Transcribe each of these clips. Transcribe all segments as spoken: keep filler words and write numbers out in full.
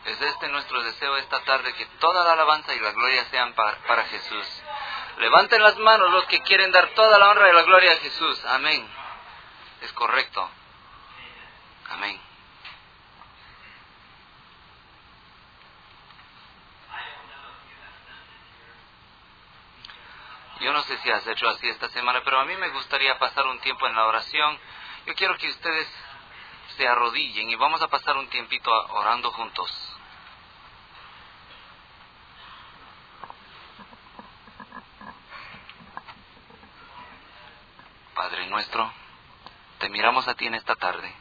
Es este nuestro deseo esta tarde, que toda la alabanza y la gloria sean para, para Jesús. Levanten las manos los que quieren dar toda la honra y la gloria a Jesús. Amén. Es correcto. Amén. Yo no sé si has hecho así esta semana, pero a mí me gustaría pasar un tiempo en la oración. Yo quiero que ustedes se arrodillen y vamos a pasar un tiempito orando juntos. Padre nuestro, te miramos a ti en esta tarde.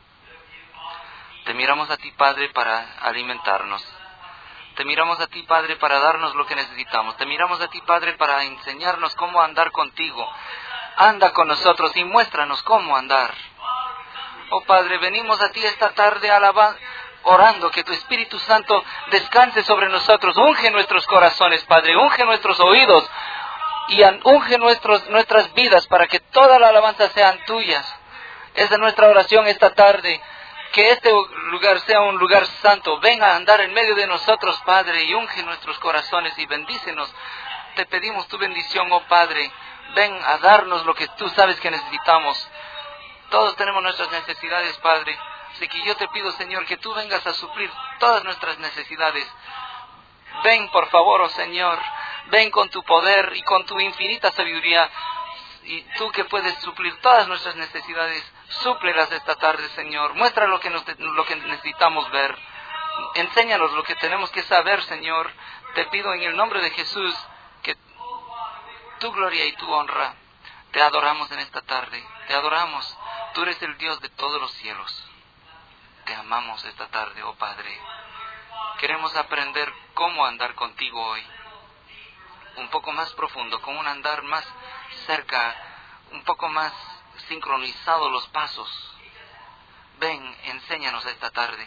Te miramos a ti, Padre, para alimentarnos. Te miramos a ti, Padre, para darnos lo que necesitamos. Te miramos a ti, Padre, para enseñarnos cómo andar contigo. Anda con nosotros y muéstranos cómo andar. Oh Padre, venimos a ti esta tarde alabando, orando que tu Espíritu Santo descanse sobre nosotros. Unge nuestros corazones, Padre, unge nuestros oídos y unge nuestros, nuestras vidas para que toda la alabanza sean tuyas. Esa es nuestra oración esta tarde. Que este lugar sea un lugar santo. Ven a andar en medio de nosotros, Padre, y unge nuestros corazones y bendícenos. Te pedimos tu bendición, oh Padre. Ven a darnos lo que tú sabes que necesitamos. Todos tenemos nuestras necesidades, Padre. Así que yo te pido, Señor, que tú vengas a suplir todas nuestras necesidades. Ven, por favor, oh Señor. Ven con tu poder y con tu infinita sabiduría. Y tú que puedes suplir todas nuestras necesidades, súplelas esta tarde, Señor. Muestra lo que, nos, lo que necesitamos ver. Enséñanos lo que tenemos que saber, Señor. Te pido en el nombre de Jesús que tu gloria y tu honra. Te adoramos en esta tarde. Te adoramos. Tú eres el Dios de todos los cielos. Te amamos esta tarde, oh Padre. Queremos aprender cómo andar contigo hoy. Un poco más profundo, con un andar más cerca, un poco más sincronizado los pasos. Ven, enséñanos esta tarde.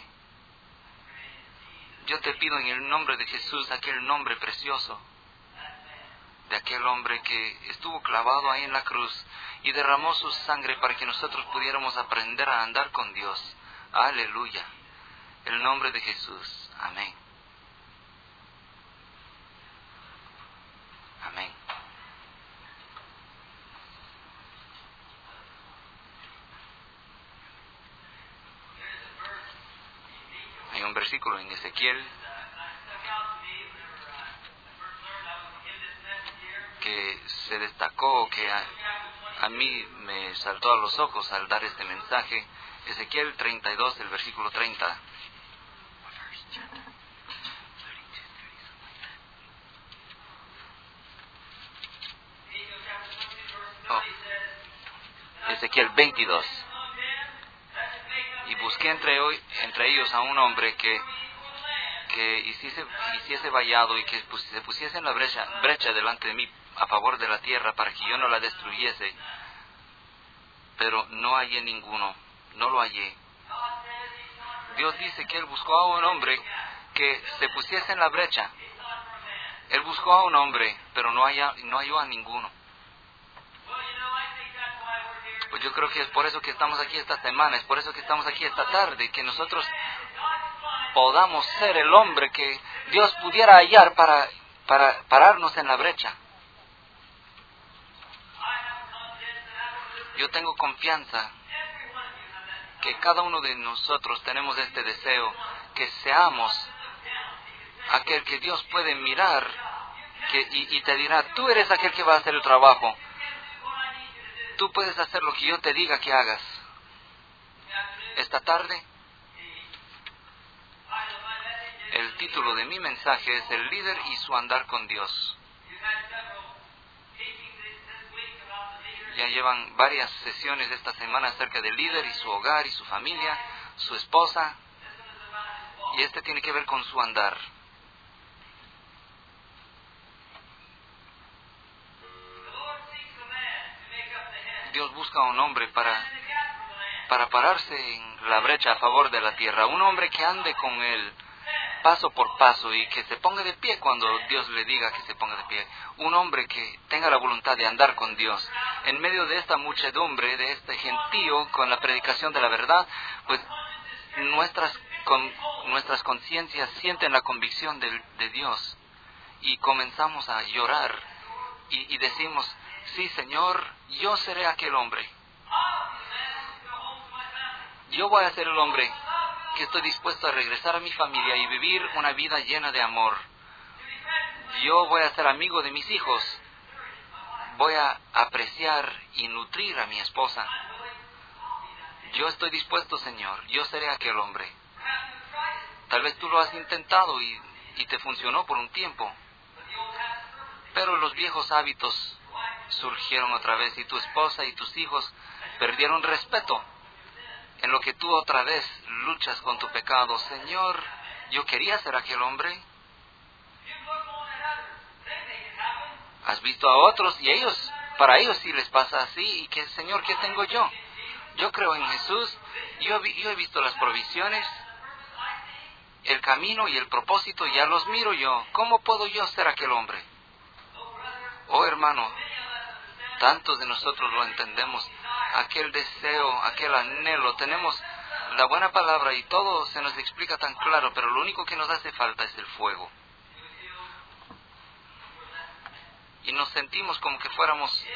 Yo te pido en el nombre de Jesús, aquel nombre precioso, de aquel hombre que estuvo clavado ahí en la cruz y derramó su sangre para que nosotros pudiéramos aprender a andar con Dios. Aleluya. El nombre de Jesús. Amén. Amén. Hay un versículo en Ezequiel que se destacó, que a, a mí me saltó a los ojos al dar este mensaje. Ezequiel treinta y dos, el versículo treinta. Oh. Ezequiel veintidós. Y busqué entre, hoy, entre ellos a un hombre que, que hiciese, hiciese vallado y que pus, se pusiese en la brecha, brecha delante de mí a favor de la tierra para que yo no la destruyese. Pero no hallé ninguno, no lo hallé. Dios dice que Él buscó a un hombre que se pusiese en la brecha. Él buscó a un hombre, pero no, haya, no halló a ninguno. Pues yo creo que es por eso que estamos aquí esta semana, es por eso que estamos aquí esta tarde, que nosotros podamos ser el hombre que Dios pudiera hallar para, para pararnos en la brecha. Yo tengo confianza que cada uno de nosotros tenemos este deseo, que seamos aquel que Dios puede mirar que, y, y te dirá, tú eres aquel que va a hacer el trabajo. Tú puedes hacer lo que yo te diga que hagas. Esta tarde, el título de mi mensaje es El líder y su andar con Dios. Ya llevan varias sesiones esta semana acerca del líder y su hogar y su familia, su esposa, y este tiene que ver con su andar. Dios busca a un hombre para, para pararse en la brecha a favor de la tierra, un hombre que ande con Él paso por paso y que se ponga de pie cuando Dios le diga que se ponga de pie. Un hombre que tenga la voluntad de andar con Dios. En medio de esta muchedumbre, de este gentío, con la predicación de la verdad, pues nuestras con nuestras conciencias sienten la convicción de, de Dios y comenzamos a llorar y, y decimos, sí, Señor, yo seré aquel hombre. Yo voy a ser el hombre que estoy dispuesto a regresar a mi familia y vivir una vida llena de amor. Yo voy a ser amigo de mis hijos. Voy a apreciar y nutrir a mi esposa. Yo estoy dispuesto, Señor. Yo seré aquel hombre. Tal vez tú lo has intentado y, y te funcionó por un tiempo. Pero los viejos hábitos surgieron otra vez y tu esposa y tus hijos perdieron respeto en lo que tú otra vez luchas con tu pecado. Señor, yo quería ser aquel hombre. Has visto a otros y ellos, para ellos sí les pasa así. Y que, Señor, ¿qué tengo yo? Yo creo en Jesús. Yo, yo he visto las provisiones, el camino y el propósito. Ya los miro yo. ¿Cómo puedo yo ser aquel hombre? Oh, hermano, tantos de nosotros lo entendemos. Aquel deseo, aquel anhelo. Tenemos la buena palabra y todo se nos explica tan claro, pero lo único que nos hace falta es el fuego. Y nos sentimos como que fuéramos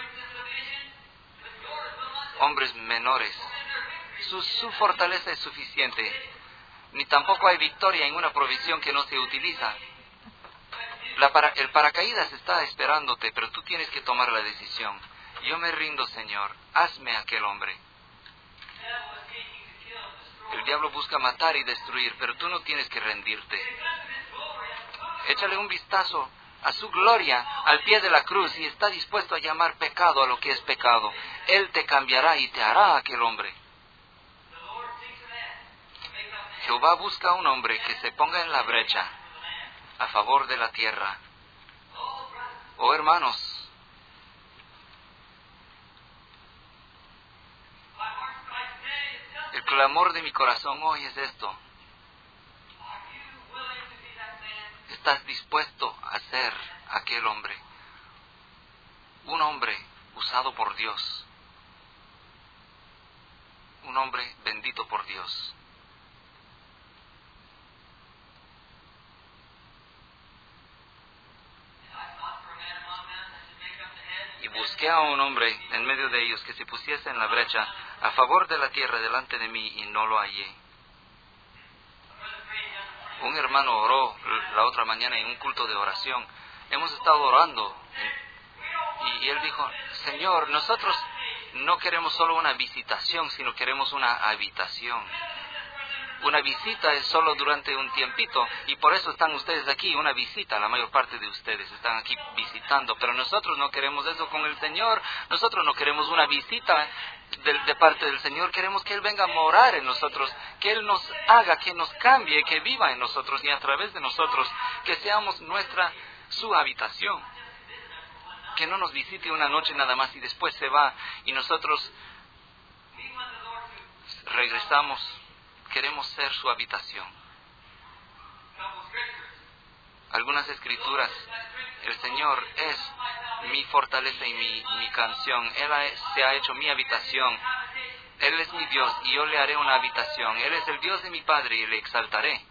hombres menores. Su, su fortaleza es suficiente. Ni tampoco hay victoria en una provisión que no se utiliza. La para, el paracaídas está esperándote, pero tú tienes que tomar la decisión. Yo me rindo, Señor. Hazme aquel hombre. El diablo busca matar y destruir, pero tú no tienes que rendirte. Échale un vistazo a su gloria al pie de la cruz y está dispuesto a llamar pecado a lo que es pecado. Él te cambiará y te hará aquel hombre. Jehová busca un hombre que se ponga en la brecha a favor de la tierra. Oh, hermanos, el clamor de mi corazón hoy es esto. ¿Estás dispuesto a ser aquel hombre? Un hombre usado por Dios. Un hombre bendito por Dios. Y busqué a un hombre en medio de ellos que se pusiese en la brecha a favor de la tierra delante de mí y no lo hallé. Un hermano oró la otra mañana en un culto de oración. Hemos estado orando y, y él dijo, Señor, nosotros no queremos solo una visitación, sino queremos una habitación. Una visita es solo durante un tiempito y por eso están ustedes aquí, una visita. La mayor parte de ustedes están aquí visitando, pero nosotros no queremos eso con el Señor. Nosotros no queremos una visita de, de parte del Señor. Queremos que Él venga a morar en nosotros, que Él nos haga, que nos cambie, que viva en nosotros y a través de nosotros, que seamos nuestra, su habitación. Que no nos visite una noche nada más y después se va y nosotros regresamos. Queremos ser su habitación. Algunas escrituras. El Señor es mi fortaleza y mi, mi canción. Él ha, se ha hecho mi habitación. Él es mi Dios y yo le haré una habitación. Él es el Dios de mi Padre y le exaltaré.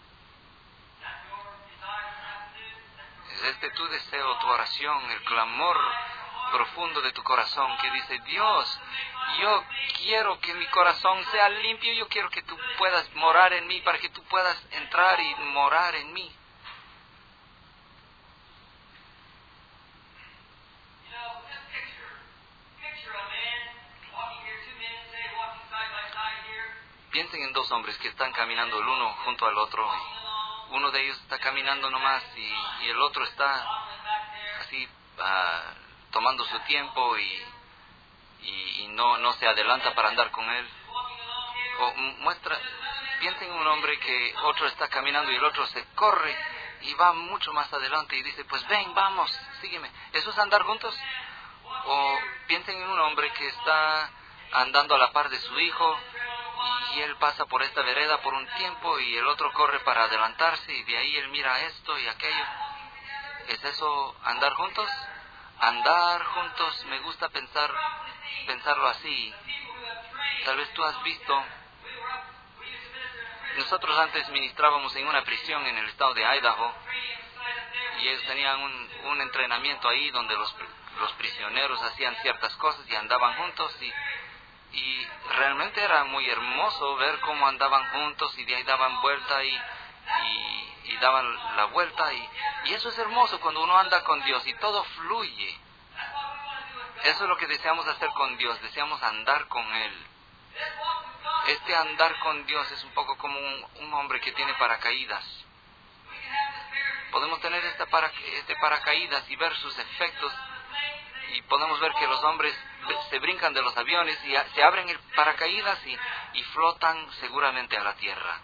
¿Es este tu deseo, tu oración, el clamor profundo de tu corazón que dice, Dios, yo quiero que mi corazón sea limpio, yo quiero que tú puedas morar en mí, para que tú puedas entrar y morar en mí? Piensen en dos hombres que están caminando el uno junto al otro. Uno de ellos está caminando nomás y, y el otro está así uh, tomando su tiempo y, y, y no, no se adelanta para andar con él. O muestra, piensen en un hombre que otro está caminando y el otro se corre y va mucho más adelante y dice, pues ven, vamos, sígueme. ¿Eso es andar juntos? O piensen en un hombre que está andando a la par de su hijo y él pasa por esta vereda por un tiempo y el otro corre para adelantarse y de ahí él mira esto y aquello. ¿Es eso andar juntos? Andar juntos, me gusta pensar pensarlo así. Tal vez tú has visto, nosotros antes ministrábamos en una prisión en el estado de Idaho, y ellos tenían un, un entrenamiento ahí donde los, los prisioneros hacían ciertas cosas y andaban juntos, y, y realmente era muy hermoso ver cómo andaban juntos y de ahí daban vuelta y, y, y daban la vuelta, y, y eso es hermoso cuando uno anda con Dios y todo fluye. Eso es lo que deseamos hacer con Dios, deseamos andar con Él. Este andar con Dios es un poco como un, un hombre que tiene paracaídas. Podemos tener este, para, este paracaídas y ver sus efectos, y podemos ver que los hombres se brincan de los aviones y a, se abren el paracaídas y, y flotan seguramente a la tierra.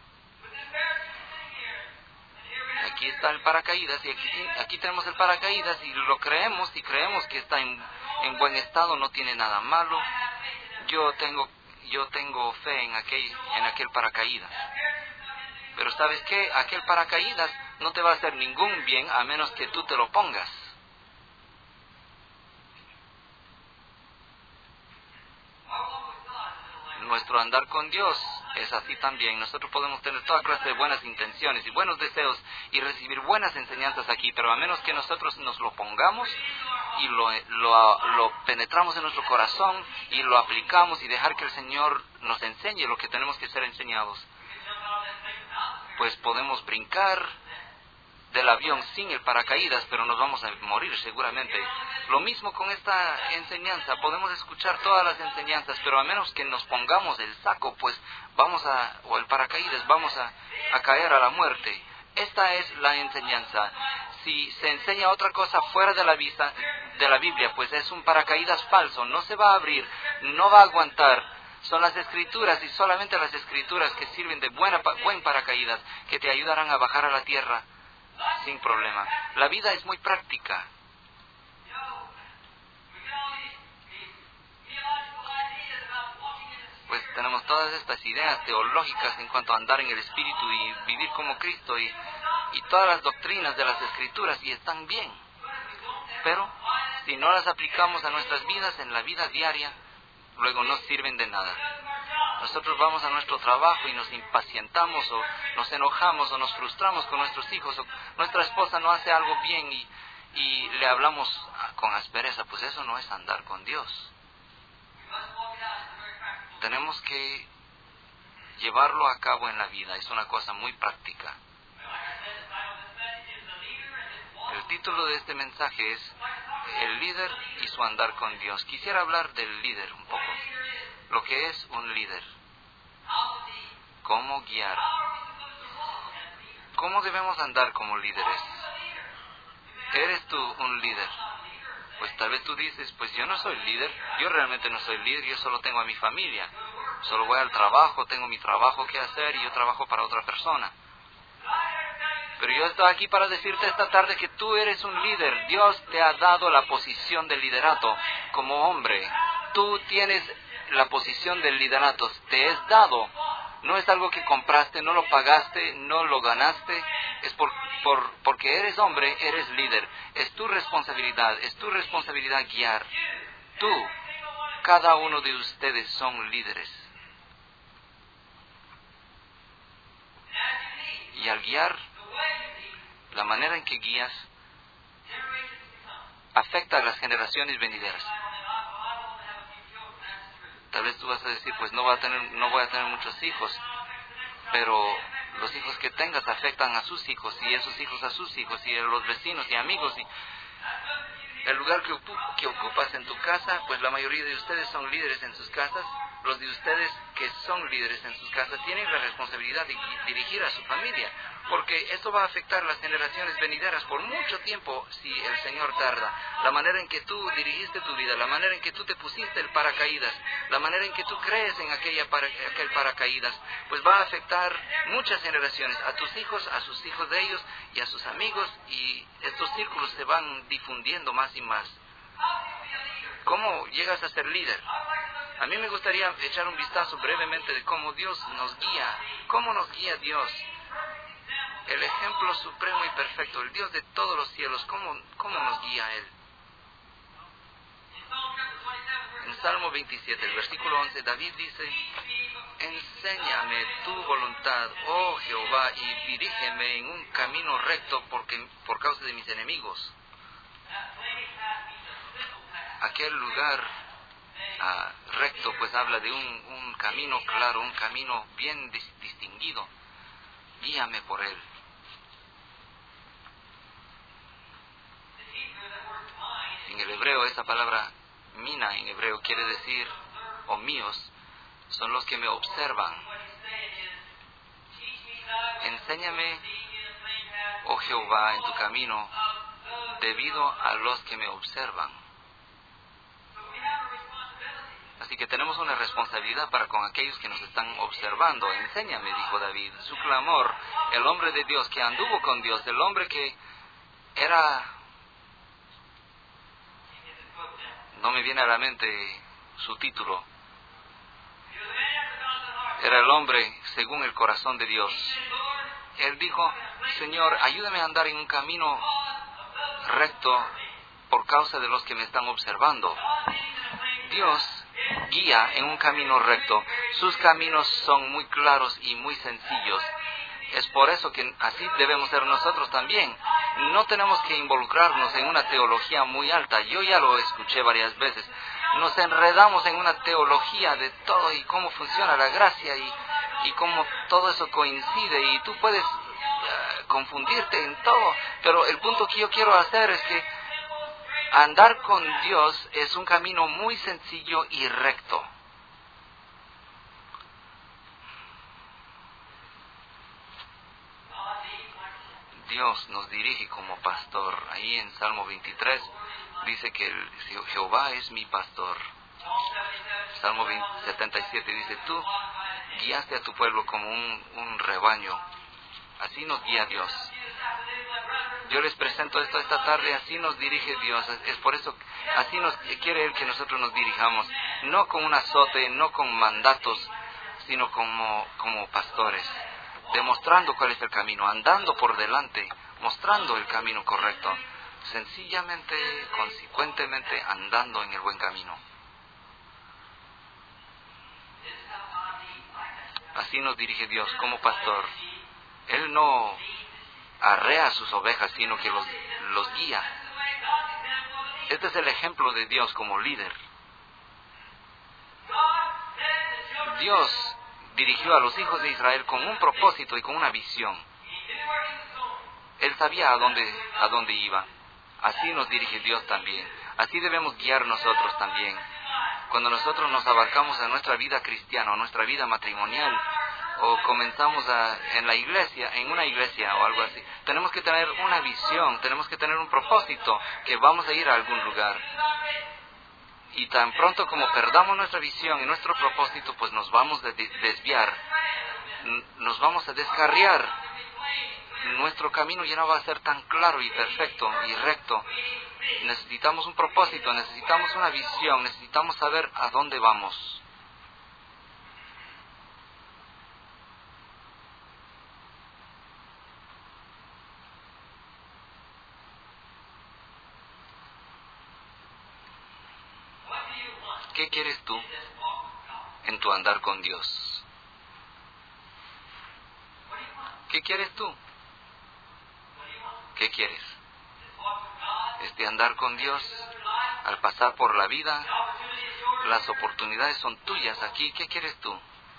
Aquí está el paracaídas, y aquí, aquí tenemos el paracaídas y lo creemos y creemos que está en, en buen estado, no tiene nada malo. Yo tengo, yo tengo fe en aquel, en aquel paracaídas. Pero ¿sabes qué? Aquel paracaídas no te va a hacer ningún bien a menos que tú te lo pongas. Nuestro andar con Dios es así también. Nosotros podemos tener toda clase de buenas intenciones y buenos deseos y recibir buenas enseñanzas aquí, pero a menos que nosotros nos lo pongamos y lo, lo, lo penetramos en nuestro corazón y lo aplicamos y dejar que el Señor nos enseñe lo que tenemos que ser enseñados, pues podemos brincar del avión sin el paracaídas, pero nos vamos a morir seguramente. Lo mismo con esta enseñanza, podemos escuchar todas las enseñanzas, pero a menos que nos pongamos el saco, pues vamos a, o el paracaídas, vamos a, a caer a la muerte. Esta es la enseñanza. Si se enseña otra cosa fuera de la vista de la Biblia, pues es un paracaídas falso, no se va a abrir, no va a aguantar. Son las Escrituras y solamente las Escrituras que sirven de buena, buen paracaídas, que te ayudarán a bajar a la tierra sin problema. La vida es muy práctica. Pues tenemos todas estas ideas teológicas en cuanto a andar en el Espíritu y vivir como Cristo y, y todas las doctrinas de las Escrituras, y están bien. Pero si no las aplicamos a nuestras vidas en la vida diaria, luego no sirven de nada. Nosotros vamos a nuestro trabajo y nos impacientamos o nos enojamos o nos frustramos con nuestros hijos, o nuestra esposa no hace algo bien y, y le hablamos con aspereza. Pues eso no es andar con Dios. Tenemos que llevarlo a cabo en la vida, es una cosa muy práctica. El título de este mensaje es El líder y su andar con Dios. Quisiera hablar del líder un poco. Lo que es un líder. ¿Cómo guiar? ¿Cómo debemos andar como líderes? ¿Eres tú un líder? Pues tal vez tú dices, pues yo no soy líder, yo realmente no soy líder, yo solo tengo a mi familia. Solo voy al trabajo, tengo mi trabajo que hacer y yo trabajo para otra persona. Pero yo estoy aquí para decirte esta tarde que tú eres un líder. Dios te ha dado la posición del liderato como hombre. Tú tienes la posición del liderato, te es dado. No es algo que compraste, no lo pagaste, no lo ganaste. Es por, por, porque eres hombre, eres líder. Es tu responsabilidad, es tu responsabilidad guiar. Tú, cada uno de ustedes son líderes. Y al guiar, la manera en que guías afecta a las generaciones venideras. Tal vez tú vas a decir, pues no voy a tener, no voy a tener muchos hijos, pero los hijos que tengas afectan a sus hijos, y esos hijos a sus hijos, y a los vecinos y amigos, y el lugar que, ocup- que ocupas en tu casa, pues la mayoría de ustedes son líderes en sus casas. Los de ustedes que son líderes en sus casas tienen la responsabilidad de gui- dirigir a su familia, porque esto va a afectar a las generaciones venideras por mucho tiempo si el Señor tarda. La manera en que tú dirigiste tu vida, la manera en que tú te pusiste el paracaídas, la manera en que tú crees en aquella para, aquel paracaídas, pues va a afectar muchas generaciones, a tus hijos, a sus hijos de ellos y a sus amigos, y estos círculos se van difundiendo más y más. ¿Cómo llegas a ser líder? A mí me gustaría echar un vistazo brevemente de cómo Dios nos guía. ¿Cómo nos guía Dios? El ejemplo supremo y perfecto, el Dios de todos los cielos, ¿cómo, cómo nos guía Él? En Salmo veintisiete, el versículo once, David dice, enséñame tu voluntad, oh Jehová, y dirígeme en un camino recto porque, por causa de mis enemigos. Aquel lugar ah, recto pues habla de un, un camino claro, un camino bien dis- distinguido. Guíame por él. En el hebreo, esa palabra mina en hebreo quiere decir, o míos, son los que me observan. Enséñame, oh Jehová, en tu camino, debido a los que me observan. Así que tenemos una responsabilidad para con aquellos que nos están observando. Enséñame, dijo David, su clamor, el hombre de Dios que anduvo con Dios, el hombre que era... No me viene a la mente su título. Era el hombre según el corazón de Dios. Él dijo, Señor, ayúdame a andar en un camino recto por causa de los que me están observando. Dios guía en un camino recto. Sus caminos son muy claros y muy sencillos. Es por eso que así debemos ser nosotros también. No tenemos que involucrarnos en una teología muy alta. Yo ya lo escuché varias veces. Nos enredamos en una teología de todo y cómo funciona la gracia y, y cómo todo eso coincide. Y tú puedes uh, confundirte en todo. Pero el punto que yo quiero hacer es que andar con Dios es un camino muy sencillo y recto. Dios nos dirige como pastor. Ahí en Salmo veintitrés dice que el Jehová es mi pastor. Salmo setenta y siete dice, tú guiaste a tu pueblo como un, un rebaño. Así nos guía Dios. Yo les presento esto esta tarde, así nos dirige Dios. Es por eso, así nos quiere Él que nosotros nos dirijamos. No con un azote, no con mandatos, sino como, como pastores. Demostrando cuál es el camino, andando por delante, mostrando el camino correcto, sencillamente, consecuentemente andando en el buen camino. Así nos dirige Dios como pastor. Él no arrea a sus ovejas, sino que los, los guía. Este es el ejemplo de Dios como líder. Dios dirigió a los hijos de Israel con un propósito y con una visión. Él sabía a dónde, a dónde iba. Así nos dirige Dios también. Así debemos guiar nosotros también. Cuando nosotros nos abarcamos a nuestra vida cristiana o nuestra vida matrimonial, o comenzamos a, en la iglesia, en una iglesia o algo así, tenemos que tener una visión, tenemos que tener un propósito, que vamos a ir a algún lugar. Y tan pronto como perdamos nuestra visión y nuestro propósito, pues nos vamos a desviar, nos vamos a descarriar. Nuestro camino ya no va a ser tan claro y perfecto y recto. Necesitamos un propósito, necesitamos una visión, necesitamos saber a dónde vamos. ¿Qué quieres tú en tu andar con Dios? ¿Qué quieres tú? ¿Qué quieres? Este andar con Dios, al pasar por la vida, las oportunidades son tuyas aquí. ¿Qué quieres tú?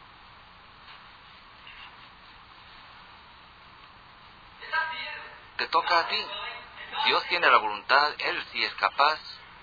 Te toca a ti. Dios tiene la voluntad, Él sí es capaz.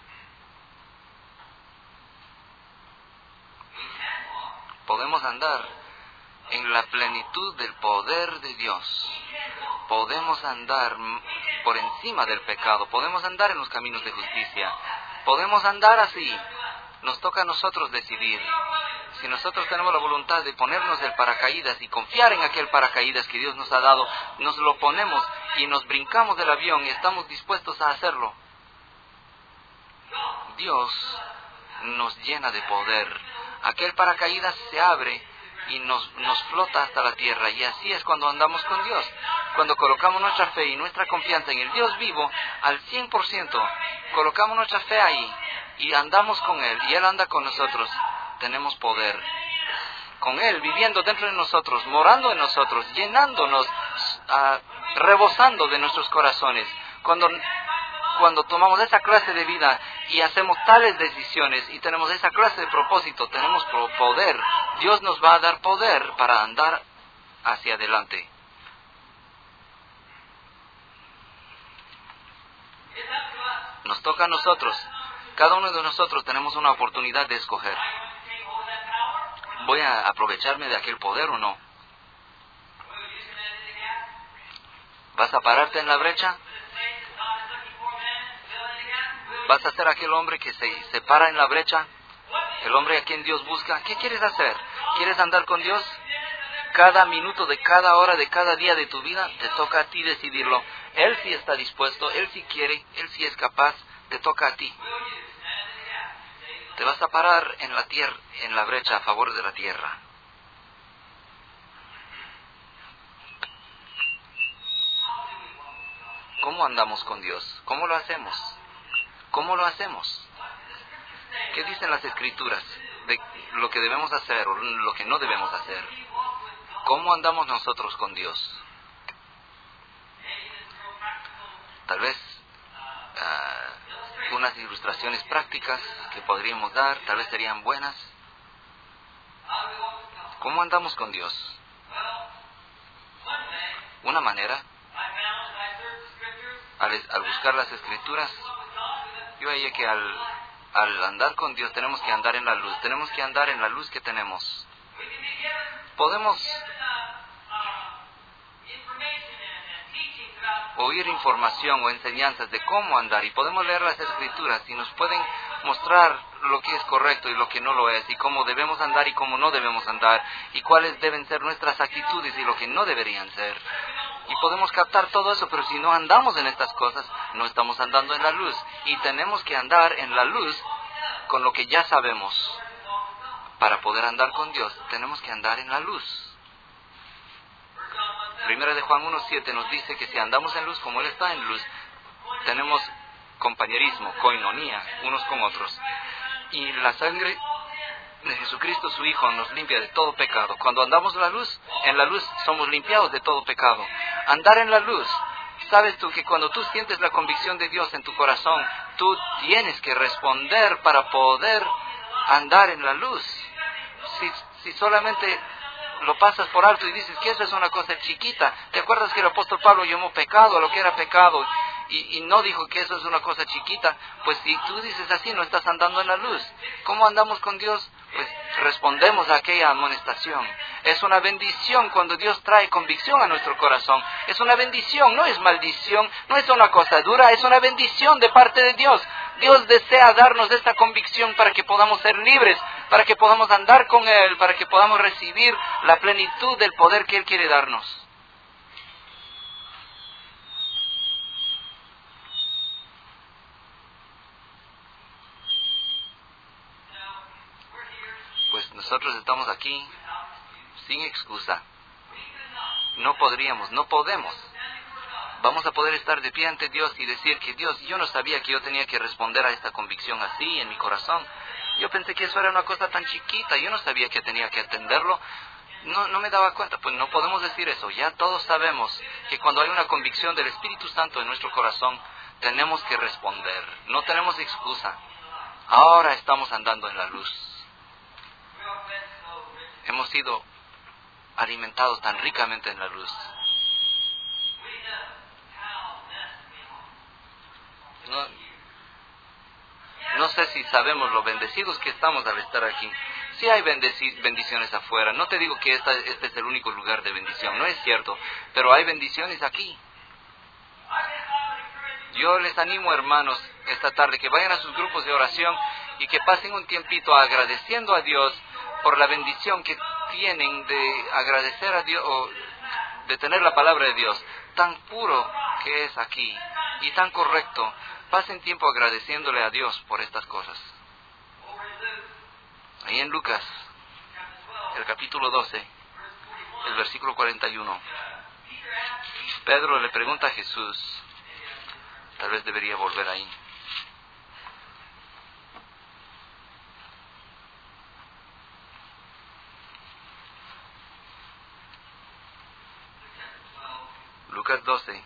Podemos andar en la plenitud del poder de Dios. Podemos andar por encima del pecado. Podemos andar en los caminos de justicia. Podemos andar así. Nos toca a nosotros decidir. Si nosotros tenemos la voluntad de ponernos el paracaídas y confiar en aquel paracaídas que Dios nos ha dado, nos lo ponemos y nos brincamos del avión y estamos dispuestos a hacerlo. Dios nos llena de poder. Aquel paracaídas se abre y nos, nos flota hasta la tierra. Y así es cuando andamos con Dios. Cuando colocamos nuestra fe y nuestra confianza en el Dios vivo al cien por ciento, colocamos nuestra fe ahí y andamos con Él y Él anda con nosotros, tenemos poder. con Él, viviendo dentro de nosotros, morando en nosotros, llenándonos, uh, rebosando de nuestros corazones. Cuando, cuando tomamos esa clase de vida y hacemos tales decisiones y tenemos esa clase de propósito, tenemos poder. Dios nos va a dar poder para andar hacia adelante. Nos toca a nosotros. Cada uno de nosotros tenemos una oportunidad de escoger. ¿Voy a aprovecharme de aquel poder o no? ¿Vas a pararte en la brecha? ¿Vas a ser aquel hombre que se, se para en la brecha? ¿El hombre a quien Dios busca? ¿Qué quieres hacer? ¿Quieres andar con Dios? Cada minuto de cada hora de cada día de tu vida te toca a ti decidirlo. Él sí está dispuesto, Él sí quiere, Él sí es capaz, te toca a ti. Te vas a parar en la tierra, en la brecha a favor de la tierra. ¿Cómo andamos con Dios? ¿Cómo lo hacemos? ¿Cómo lo hacemos? ¿Qué dicen las Escrituras de lo que debemos hacer o lo que no debemos hacer? ¿Cómo andamos nosotros con Dios? Tal vez uh, unas ilustraciones prácticas que podríamos dar, tal vez serían buenas. ¿Cómo andamos con Dios? Una manera, al, al buscar las Escrituras, yo veía que al, al andar con Dios tenemos que andar en la luz, tenemos que andar en la luz que tenemos. Podemos oír información o enseñanzas de cómo andar y podemos leer las Escrituras y nos pueden mostrar lo que es correcto y lo que no lo es y cómo debemos andar y cómo no debemos andar y cuáles deben ser nuestras actitudes y lo que no deberían ser. Y podemos captar todo eso, pero si no andamos en estas cosas, no estamos andando en la luz. Y tenemos que andar en la luz con lo que ya sabemos. Para poder andar con Dios, tenemos que andar en la luz. Primera de Juan uno siete nos dice que si andamos en luz como Él está en luz, tenemos compañerismo, koinonía, unos con otros. Y la sangre de Jesucristo, su Hijo, nos limpia de todo pecado. Cuando andamos en la luz, en la luz somos limpiados de todo pecado. Andar en la luz. ¿Sabes tú que cuando tú sientes la convicción de Dios en tu corazón, tú tienes que responder para poder andar en la luz? Si, si solamente lo pasas por alto y dices que eso es una cosa chiquita. ¿Te acuerdas que el apóstol Pablo llamó pecado a lo que era pecado? Y, y no dijo que eso es una cosa chiquita. Pues si tú dices así, no estás andando en la luz. ¿Cómo andamos con Dios? Pues respondemos a aquella amonestación. Es una bendición cuando Dios trae convicción a nuestro corazón. Es una bendición, no es maldición, no es una cosa dura, es una bendición de parte de Dios. Dios desea darnos esta convicción para que podamos ser libres, para que podamos andar con Él, para que podamos recibir la plenitud del poder que Él quiere darnos. Pues nosotros estamos aquí sin excusa. No podríamos, no podemos. Vamos a poder estar de pie ante Dios y decir que Dios, yo no sabía que yo tenía que responder a esta convicción así en mi corazón. Yo pensé que eso era una cosa tan chiquita, yo no sabía que tenía que atenderlo. No, no me daba cuenta. Pues no podemos decir eso. Ya todos sabemos que cuando hay una convicción del Espíritu Santo en nuestro corazón, tenemos que responder. No tenemos excusa. Ahora estamos andando en la luz. Hemos sido alimentados tan ricamente en la luz. No, no sé si sabemos lo bendecidos que estamos al estar aquí. Sí hay bendeci- bendiciones afuera. No te digo que esta, este es el único lugar de bendición. No es cierto. Pero hay bendiciones aquí. Yo les animo, hermanos, esta tarde que vayan a sus grupos de oración y que pasen un tiempito agradeciendo a Dios por la bendición que tienen de agradecer a Dios, o de tener la palabra de Dios, tan puro que es aquí y tan correcto. Pasen tiempo agradeciéndole a Dios por estas cosas. Ahí en Lucas, el capítulo doce, el versículo cuarenta y uno, Pedro le pregunta a Jesús, tal vez debería volver ahí. Lucas doce,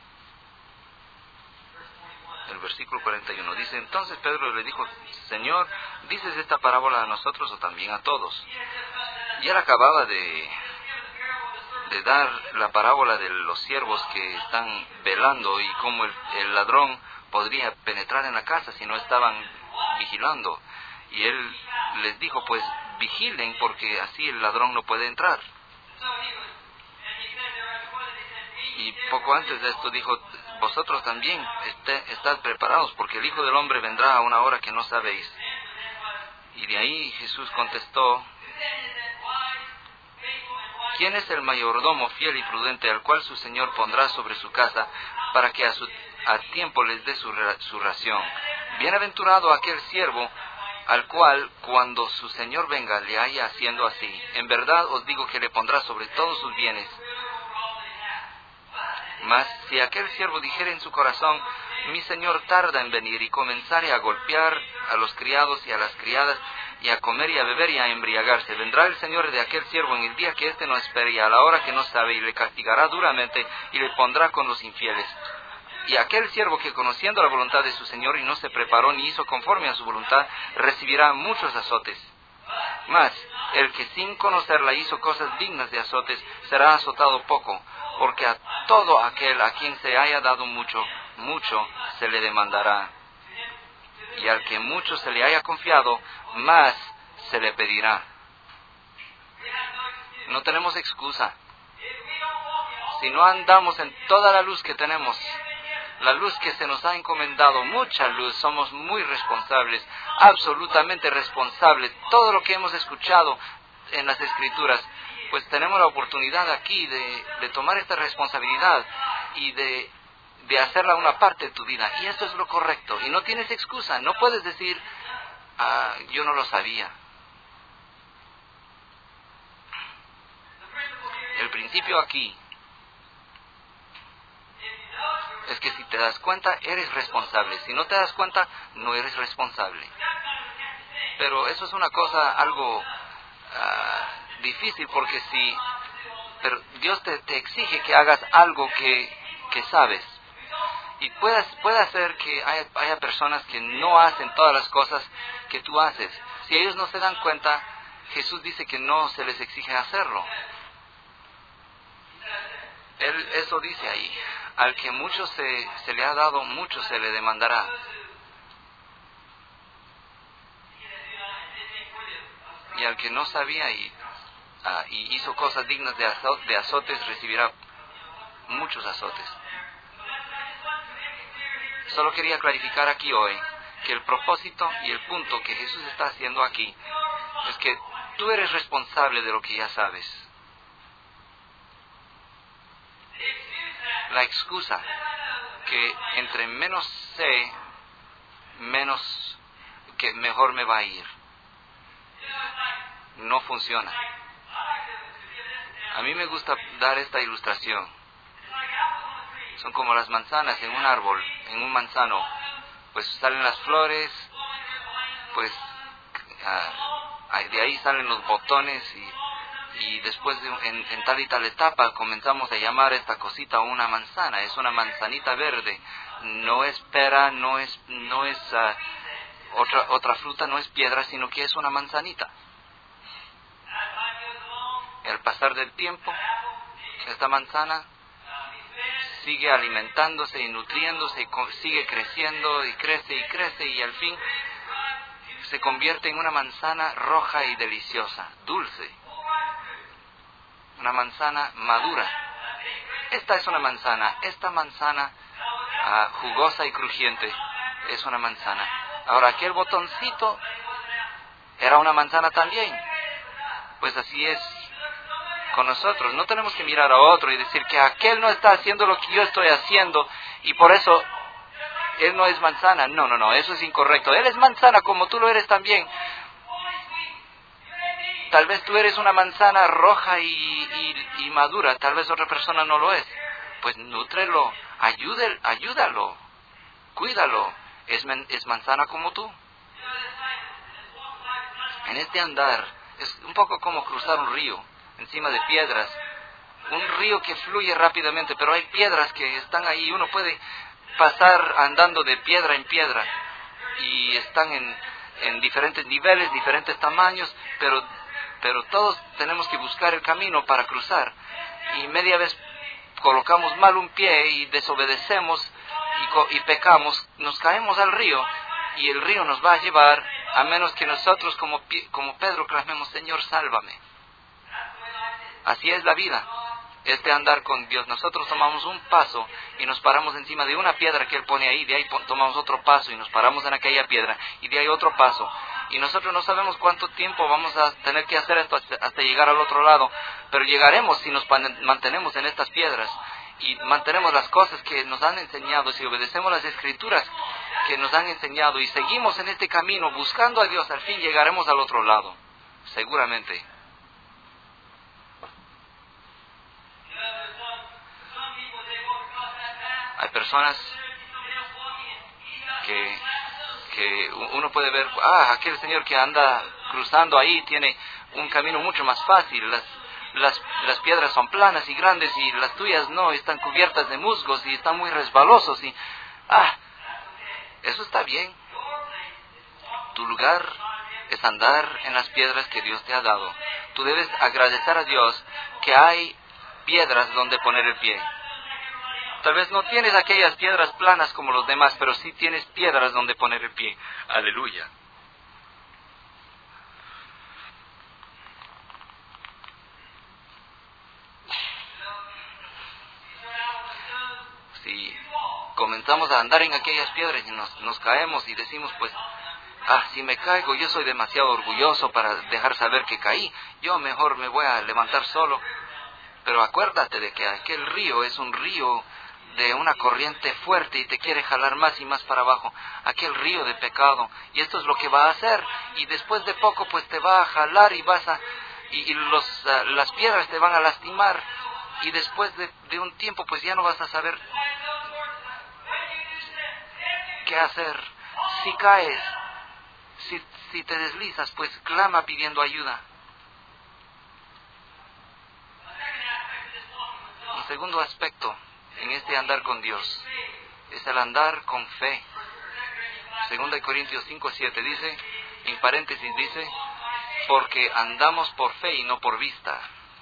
el versículo cuarenta y uno, dice: entonces Pedro le dijo: Señor, ¿dices esta parábola a nosotros o también a todos? Y él acababa de, de dar la parábola de los siervos que están velando y cómo el, el ladrón podría penetrar en la casa si no estaban vigilando. Y él les dijo: pues vigilen, porque así el ladrón no puede entrar. Y poco antes de esto dijo: vosotros también est- estad preparados, porque el Hijo del Hombre vendrá a una hora que no sabéis. Y de ahí Jesús contestó: ¿quién es el mayordomo fiel y prudente al cual su Señor pondrá sobre su casa para que a, su, a tiempo les dé su, su ración? Bienaventurado aquel siervo al cual, cuando su Señor venga, le haya haciendo así. En verdad os digo que le pondrá sobre todos sus bienes. Mas si aquel siervo dijere en su corazón: mi Señor tarda en venir, y comenzare a golpear a los criados y a las criadas, y a comer y a beber y a embriagarse, vendrá el Señor de aquel siervo en el día que éste no espere y a la hora que no sabe, y le castigará duramente y le pondrá con los infieles. Y aquel siervo que, conociendo la voluntad de su Señor, y no se preparó ni hizo conforme a su voluntad, recibirá muchos azotes. Mas el que sin conocerla hizo cosas dignas de azotes, será azotado poco, porque a todo aquel a quien se haya dado mucho, mucho se le demandará. Y al que mucho se le haya confiado, más se le pedirá. No tenemos excusa. Si no andamos en toda la luz que tenemos, la luz que se nos ha encomendado, mucha luz, somos muy responsables, absolutamente responsables. Todo lo que hemos escuchado en las Escrituras, pues tenemos la oportunidad aquí de, de tomar esta responsabilidad y de, de hacerla una parte de tu vida. Y esto es lo correcto. Y no tienes excusa. No puedes decir: ah, yo no lo sabía. El principio aquí es que si te das cuenta, eres responsable. Si no te das cuenta, no eres responsable. Pero eso es una cosa algo uh, difícil, porque si pero Dios te, te exige que hagas algo que, que sabes. Y puede, puede hacer que haya, haya personas que no hacen todas las cosas que tú haces. Si ellos no se dan cuenta, Jesús dice que no se les exige hacerlo. Él eso dice ahí: al que mucho se, se le ha dado, mucho se le demandará. Y al que no sabía y, uh, y hizo cosas dignas de, azo, de azotes, recibirá muchos azotes. Solo quería clarificar aquí hoy que el propósito y el punto que Jesús está haciendo aquí es que tú eres responsable de lo que ya sabes. La excusa que entre menos sé, menos que mejor me va a ir, no funciona. A mí me gusta dar esta ilustración. Son como las manzanas en un árbol, en un manzano. Pues salen las flores, pues uh, de ahí salen los botones y y después de, en, en tal y tal etapa comenzamos a llamar esta cosita una manzana. Es una manzanita verde, no es pera, no es no es uh, otra otra fruta, no es piedra, sino que es una manzanita. Al pasar del tiempo, esta manzana sigue alimentándose y nutriéndose y co- sigue creciendo y crece y crece y al fin se convierte en una manzana roja y deliciosa, dulce. Una manzana madura. Esta es una manzana. Esta manzana uh, jugosa y crujiente es una manzana. Ahora, aquel botoncito era una manzana también. Pues así es con nosotros. No tenemos que mirar a otro y decir que aquel no está haciendo lo que yo estoy haciendo y por eso él no es manzana. No, no, no, eso es incorrecto. Él es manzana como tú lo eres también. Tal vez tú eres una manzana roja y, y, y madura, tal vez otra persona no lo es. Pues nútrelo, ayúdelo, ayúdalo, cuídalo. Es, es manzana como tú. En este andar es un poco como cruzar un río encima de piedras. Un río que fluye rápidamente, pero hay piedras que están ahí. Uno puede pasar andando de piedra en piedra y están en, en diferentes niveles, diferentes tamaños, pero, pero todos tenemos que buscar el camino para cruzar. Y media vez colocamos mal un pie y desobedecemos y, y pecamos, nos caemos al río y el río nos va a llevar, a menos que nosotros como, como Pedro clamemos, Señor, sálvame. Así es la vida, este andar con Dios. Nosotros tomamos un paso y nos paramos encima de una piedra que Él pone ahí, de ahí tomamos otro paso y nos paramos en aquella piedra, y de ahí otro paso. Y nosotros no sabemos cuánto tiempo vamos a tener que hacer esto hasta, hasta llegar al otro lado, pero llegaremos si nos mantenemos en estas piedras y mantenemos las cosas que nos han enseñado, si obedecemos las Escrituras que nos han enseñado y seguimos en este camino buscando a Dios, al fin llegaremos al otro lado, seguramente. Hay personas que, que uno puede ver, ah, aquel señor que anda cruzando ahí tiene un camino mucho más fácil, las, las, las piedras son planas y grandes y las tuyas no, están cubiertas de musgos y están muy resbalosos y, ah, eso está bien. Tu lugar es andar en las piedras que Dios te ha dado. Tú debes agradecer a Dios que hay piedras donde poner el pie. Tal vez no tienes aquellas piedras planas como los demás, pero sí tienes piedras donde poner el pie. Aleluya. Si comenzamos a andar en aquellas piedras y nos, nos caemos y decimos, pues, ah, si me caigo, yo soy demasiado orgulloso para dejar saber que caí, yo mejor me voy a levantar solo. Pero acuérdate de que aquel río es un río de una corriente fuerte y te quiere jalar más y más para abajo, aquel río de pecado, y esto es lo que va a hacer, y después de poco pues te va a jalar y vas a, y, y los, uh, las piedras te van a lastimar, y después de, de un tiempo pues ya no vas a saber qué hacer. Si caes, si, si te deslizas, pues clama pidiendo ayuda. Un segundo aspecto en este andar con Dios es el andar con fe. Segunda de Corintios cinco siete dice, en paréntesis dice, porque andamos por fe y no por vista.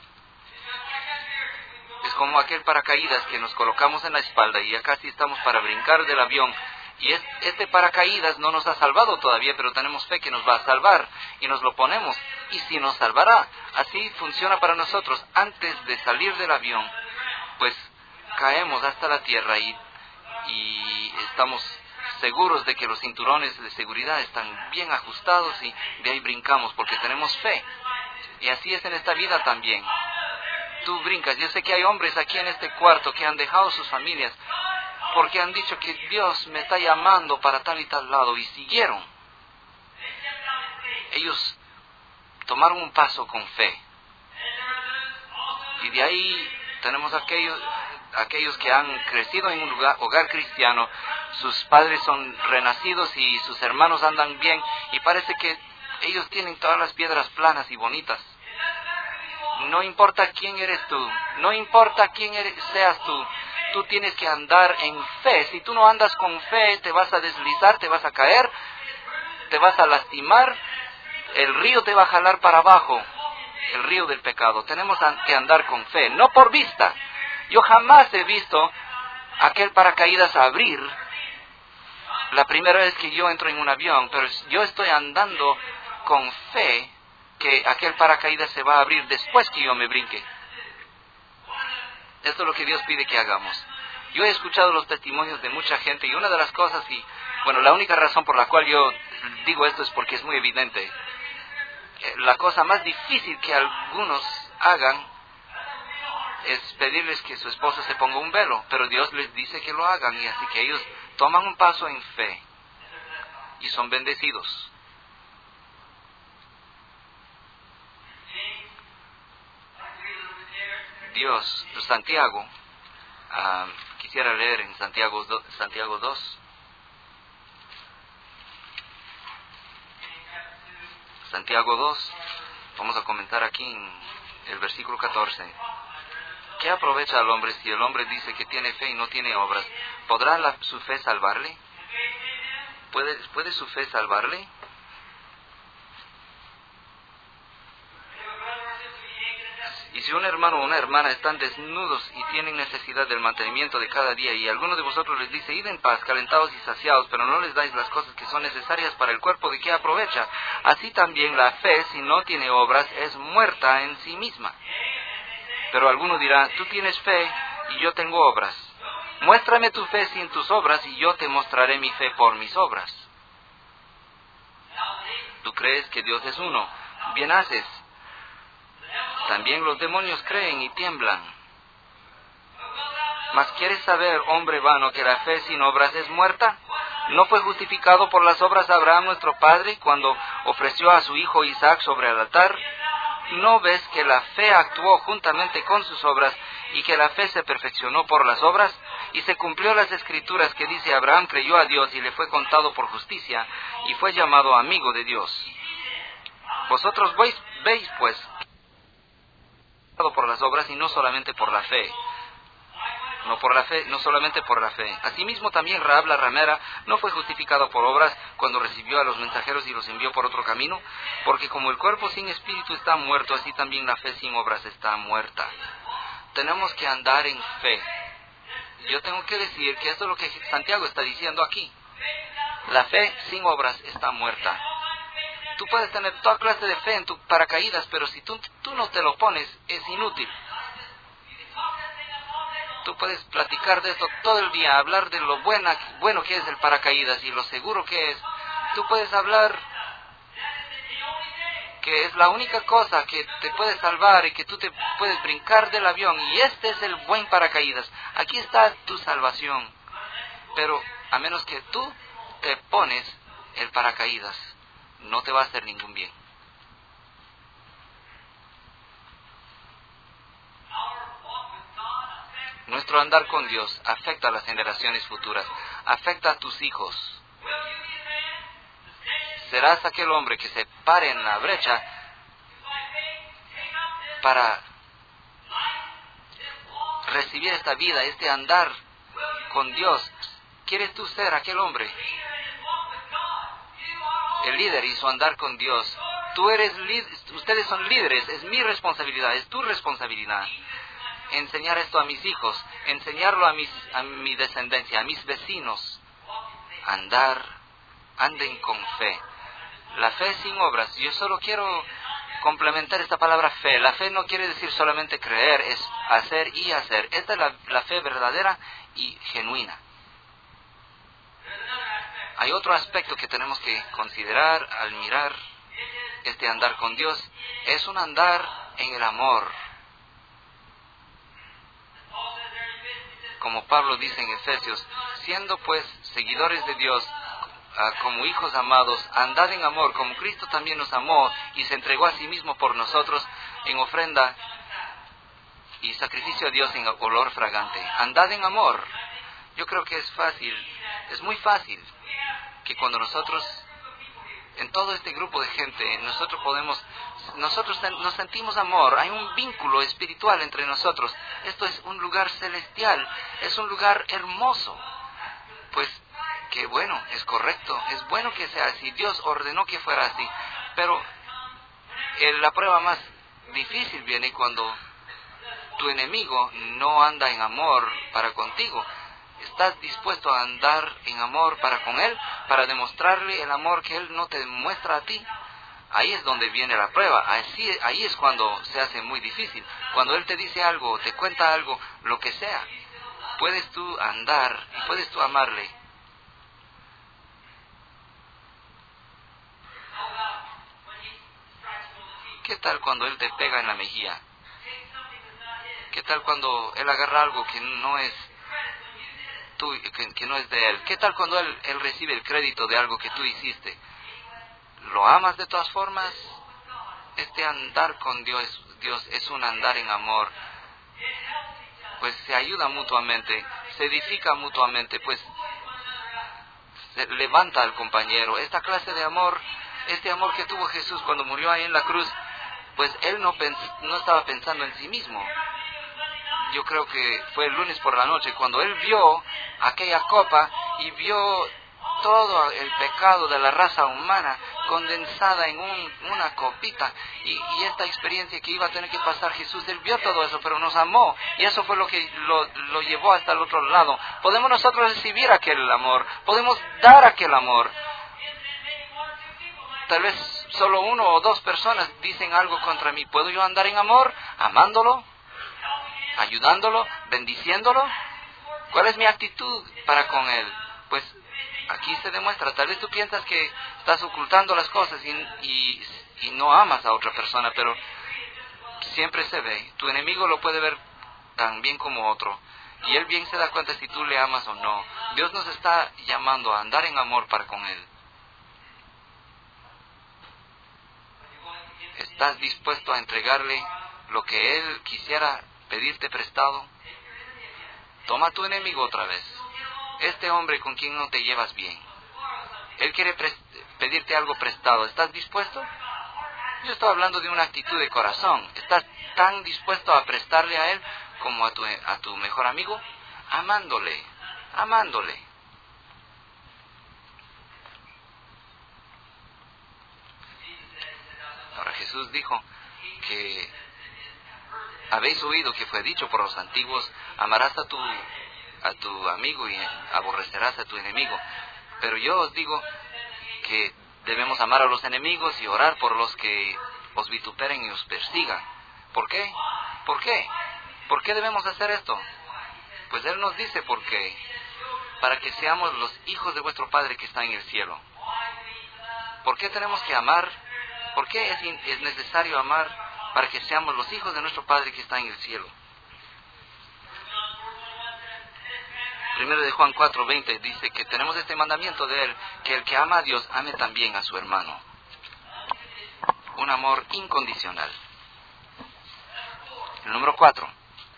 Es como aquel paracaídas que nos colocamos en la espalda y ya casi estamos para brincar del avión. Y es, este paracaídas no nos ha salvado todavía, pero tenemos fe que nos va a salvar y nos lo ponemos. Y si nos salvará, así funciona para nosotros. Antes de salir del avión, pues caemos hasta la tierra y, y estamos seguros de que los cinturones de seguridad están bien ajustados y de ahí brincamos porque tenemos fe. Y así es en esta vida también. Tú brincas. Yo sé que hay hombres aquí en este cuarto que han dejado sus familias porque han dicho que Dios me está llamando para tal y tal lado y siguieron. Ellos tomaron un paso con fe. Y de ahí tenemos aquellos, aquellos que han crecido en un lugar, hogar cristiano, sus padres son renacidos y sus hermanos andan bien y parece que ellos tienen todas las piedras planas y bonitas. No importa quién eres tú, no importa quién eres, seas tú, tú tienes que andar en fe. Si tú no andas con fe, te vas a deslizar, te vas a caer, te vas a lastimar, el río te va a jalar para abajo, el río del pecado. Tenemos que andar con fe, no por vista. Yo jamás he visto aquel paracaídas abrir la primera vez que yo entro en un avión, pero yo estoy andando con fe que aquel paracaídas se va a abrir después que yo me brinque. Esto es lo que Dios pide que hagamos. Yo he escuchado los testimonios de mucha gente y una de las cosas, y bueno, la única razón por la cual yo digo esto es porque es muy evidente. La cosa más difícil que algunos hagan es pedirles que su esposa se ponga un velo, pero Dios les dice que lo hagan y así que ellos toman un paso en fe y son bendecidos. Dios, Santiago, uh, quisiera leer en Santiago, do, Santiago dos. Santiago dos, vamos a comentar aquí en el versículo catorce. ¿Qué aprovecha al hombre si el hombre dice que tiene fe y no tiene obras? ¿Podrá la, su fe salvarle? ¿Puede, ¿Puede su fe salvarle? Y si un hermano o una hermana están desnudos y tienen necesidad del mantenimiento de cada día, y alguno de vosotros les dice, id en paz, calentados y saciados, pero no les dais las cosas que son necesarias para el cuerpo, ¿de qué aprovecha? Así también la fe, si no tiene obras, es muerta en sí misma. Pero alguno dirá, tú tienes fe y yo tengo obras. Muéstrame tu fe sin tus obras y yo te mostraré mi fe por mis obras. ¿Tú crees que Dios es uno? Bien haces. También los demonios creen y tiemblan. Mas ¿quieres saber, hombre vano, que la fe sin obras es muerta? ¿No fue justificado por las obras Abraham nuestro padre cuando ofreció a su hijo Isaac sobre el altar? ¿No ves que la fe actuó juntamente con sus obras y que la fe se perfeccionó por las obras? Y se cumplió las escrituras que dice, Abraham creyó a Dios y le fue contado por justicia y fue llamado amigo de Dios. Vosotros veis, veis pues, por las obras y no solamente por la fe. No por la fe, no solamente por la fe. Asimismo también Rahab la ramera no fue justificado por obras cuando recibió a los mensajeros y los envió por otro camino, porque como el cuerpo sin espíritu está muerto, así también la fe sin obras está muerta. Tenemos que andar en fe. Yo tengo que decir que esto es lo que Santiago está diciendo aquí. La fe sin obras está muerta. Tú puedes tener toda clase de fe en tu paracaídas, pero si tú, tú no te lo pones, es inútil. Tú puedes platicar de esto todo el día, hablar de lo buena, bueno que es el paracaídas y lo seguro que es. Tú puedes hablar que es la única cosa que te puede salvar y que tú te puedes brincar del avión. Y este es el buen paracaídas. Aquí está tu salvación. Pero a menos que tú te pones el paracaídas, no te va a hacer ningún bien. Nuestro andar con Dios afecta a las generaciones futuras, afecta a tus hijos. Serás aquel hombre que se pare en la brecha para recibir esta vida, este andar con Dios. ¿Quieres tú ser aquel hombre? El líder y su andar con Dios. Tú eres líder, ustedes son líderes, es mi responsabilidad, es tu responsabilidad. Enseñar esto a mis hijos, enseñarlo a, mis, a mi descendencia, a mis vecinos. Andar, anden con fe. La fe sin obras. Yo solo quiero complementar esta palabra fe. La fe no quiere decir solamente creer, es hacer y hacer. Esta es la, la fe verdadera y genuina. Hay otro aspecto que tenemos que considerar al mirar este andar con Dios. Es un andar en el amor. Como Pablo dice en Efesios, siendo pues seguidores de Dios, como hijos amados, andad en amor, como Cristo también nos amó y se entregó a sí mismo por nosotros en ofrenda y sacrificio a Dios en olor fragante. Andad en amor. Yo creo que es fácil, es muy fácil que cuando nosotros, en todo este grupo de gente, nosotros podemos, nosotros nos sentimos amor, hay un vínculo espiritual entre nosotros. Esto es un lugar celestial, es un lugar hermoso. Pues que bueno, es correcto, es bueno que sea así, Dios ordenó que fuera así, pero eh, la prueba más difícil viene cuando tu enemigo no anda en amor para contigo. ¿Estás dispuesto a andar en amor para con él, para demostrarle el amor que él no te muestra a ti? Ahí es donde viene la prueba, así, ahí es cuando se hace muy difícil. Cuando él te dice algo, te cuenta algo, lo que sea, puedes tú andar y puedes tú amarle. ¿Qué tal cuando él te pega en la mejilla? ¿Qué tal cuando él agarra algo que no es tú, que, que no es de él? ¿Qué tal cuando él, él recibe el crédito de algo que tú hiciste? ¿Lo amas de todas formas? Este andar con Dios, Dios es un andar en amor. Pues se ayuda mutuamente, se edifica mutuamente, pues se levanta al compañero. Esta clase de amor, este amor que tuvo Jesús cuando murió ahí en la cruz, pues él no, pens- no estaba pensando en sí mismo. yo creo que fue el lunes por la noche, cuando él vio aquella copa y vio todo el pecado de la raza humana condensada en un, una copita, y, y esta experiencia que iba a tener que pasar Jesús, él vio todo eso, pero nos amó, y eso fue lo que lo, lo llevó hasta el otro lado. Podemos nosotros recibir aquel amor, podemos dar aquel amor. Tal vez solo uno o dos personas dicen algo contra mí. ¿Puedo yo andar en amor, amándolo, ayudándolo, bendiciéndolo? ¿Cuál es mi actitud para con él? Pues aquí se demuestra. Tal vez tú piensas que estás ocultando las cosas y, y, y no amas a otra persona, pero siempre se ve. Tu enemigo lo puede ver tan bien como otro, y él bien se da cuenta si tú le amas o no. Dios nos está llamando a andar en amor para con él. ¿Estás dispuesto a entregarle lo que él quisiera pedirte prestado? Toma a tu enemigo otra vez. Este hombre con quien no te llevas bien, él quiere pedirte algo prestado. ¿Estás dispuesto? Yo estoy hablando de una actitud de corazón. ¿Estás tan dispuesto a prestarle a él como a tu, a tu mejor amigo? Amándole, amándole. Ahora Jesús dijo que habéis oído que fue dicho por los antiguos: amarás a tu, a tu amigo y aborrecerás a tu enemigo. Pero yo os digo que debemos amar a los enemigos y orar por los que os vituperen y os persigan. ¿Por qué? ¿Por qué? ¿Por qué debemos hacer esto? Pues Él nos dice por qué. Para que seamos los hijos de vuestro Padre que está en el cielo. ¿Por qué tenemos que amar? ¿Por qué es, in, es necesario amar? Para que seamos los hijos de nuestro Padre que está en el cielo. Primero de Juan cuatro veinte dice que tenemos este mandamiento de Él, que el que ama a Dios ame también a su hermano. Un amor incondicional. El número cuatro.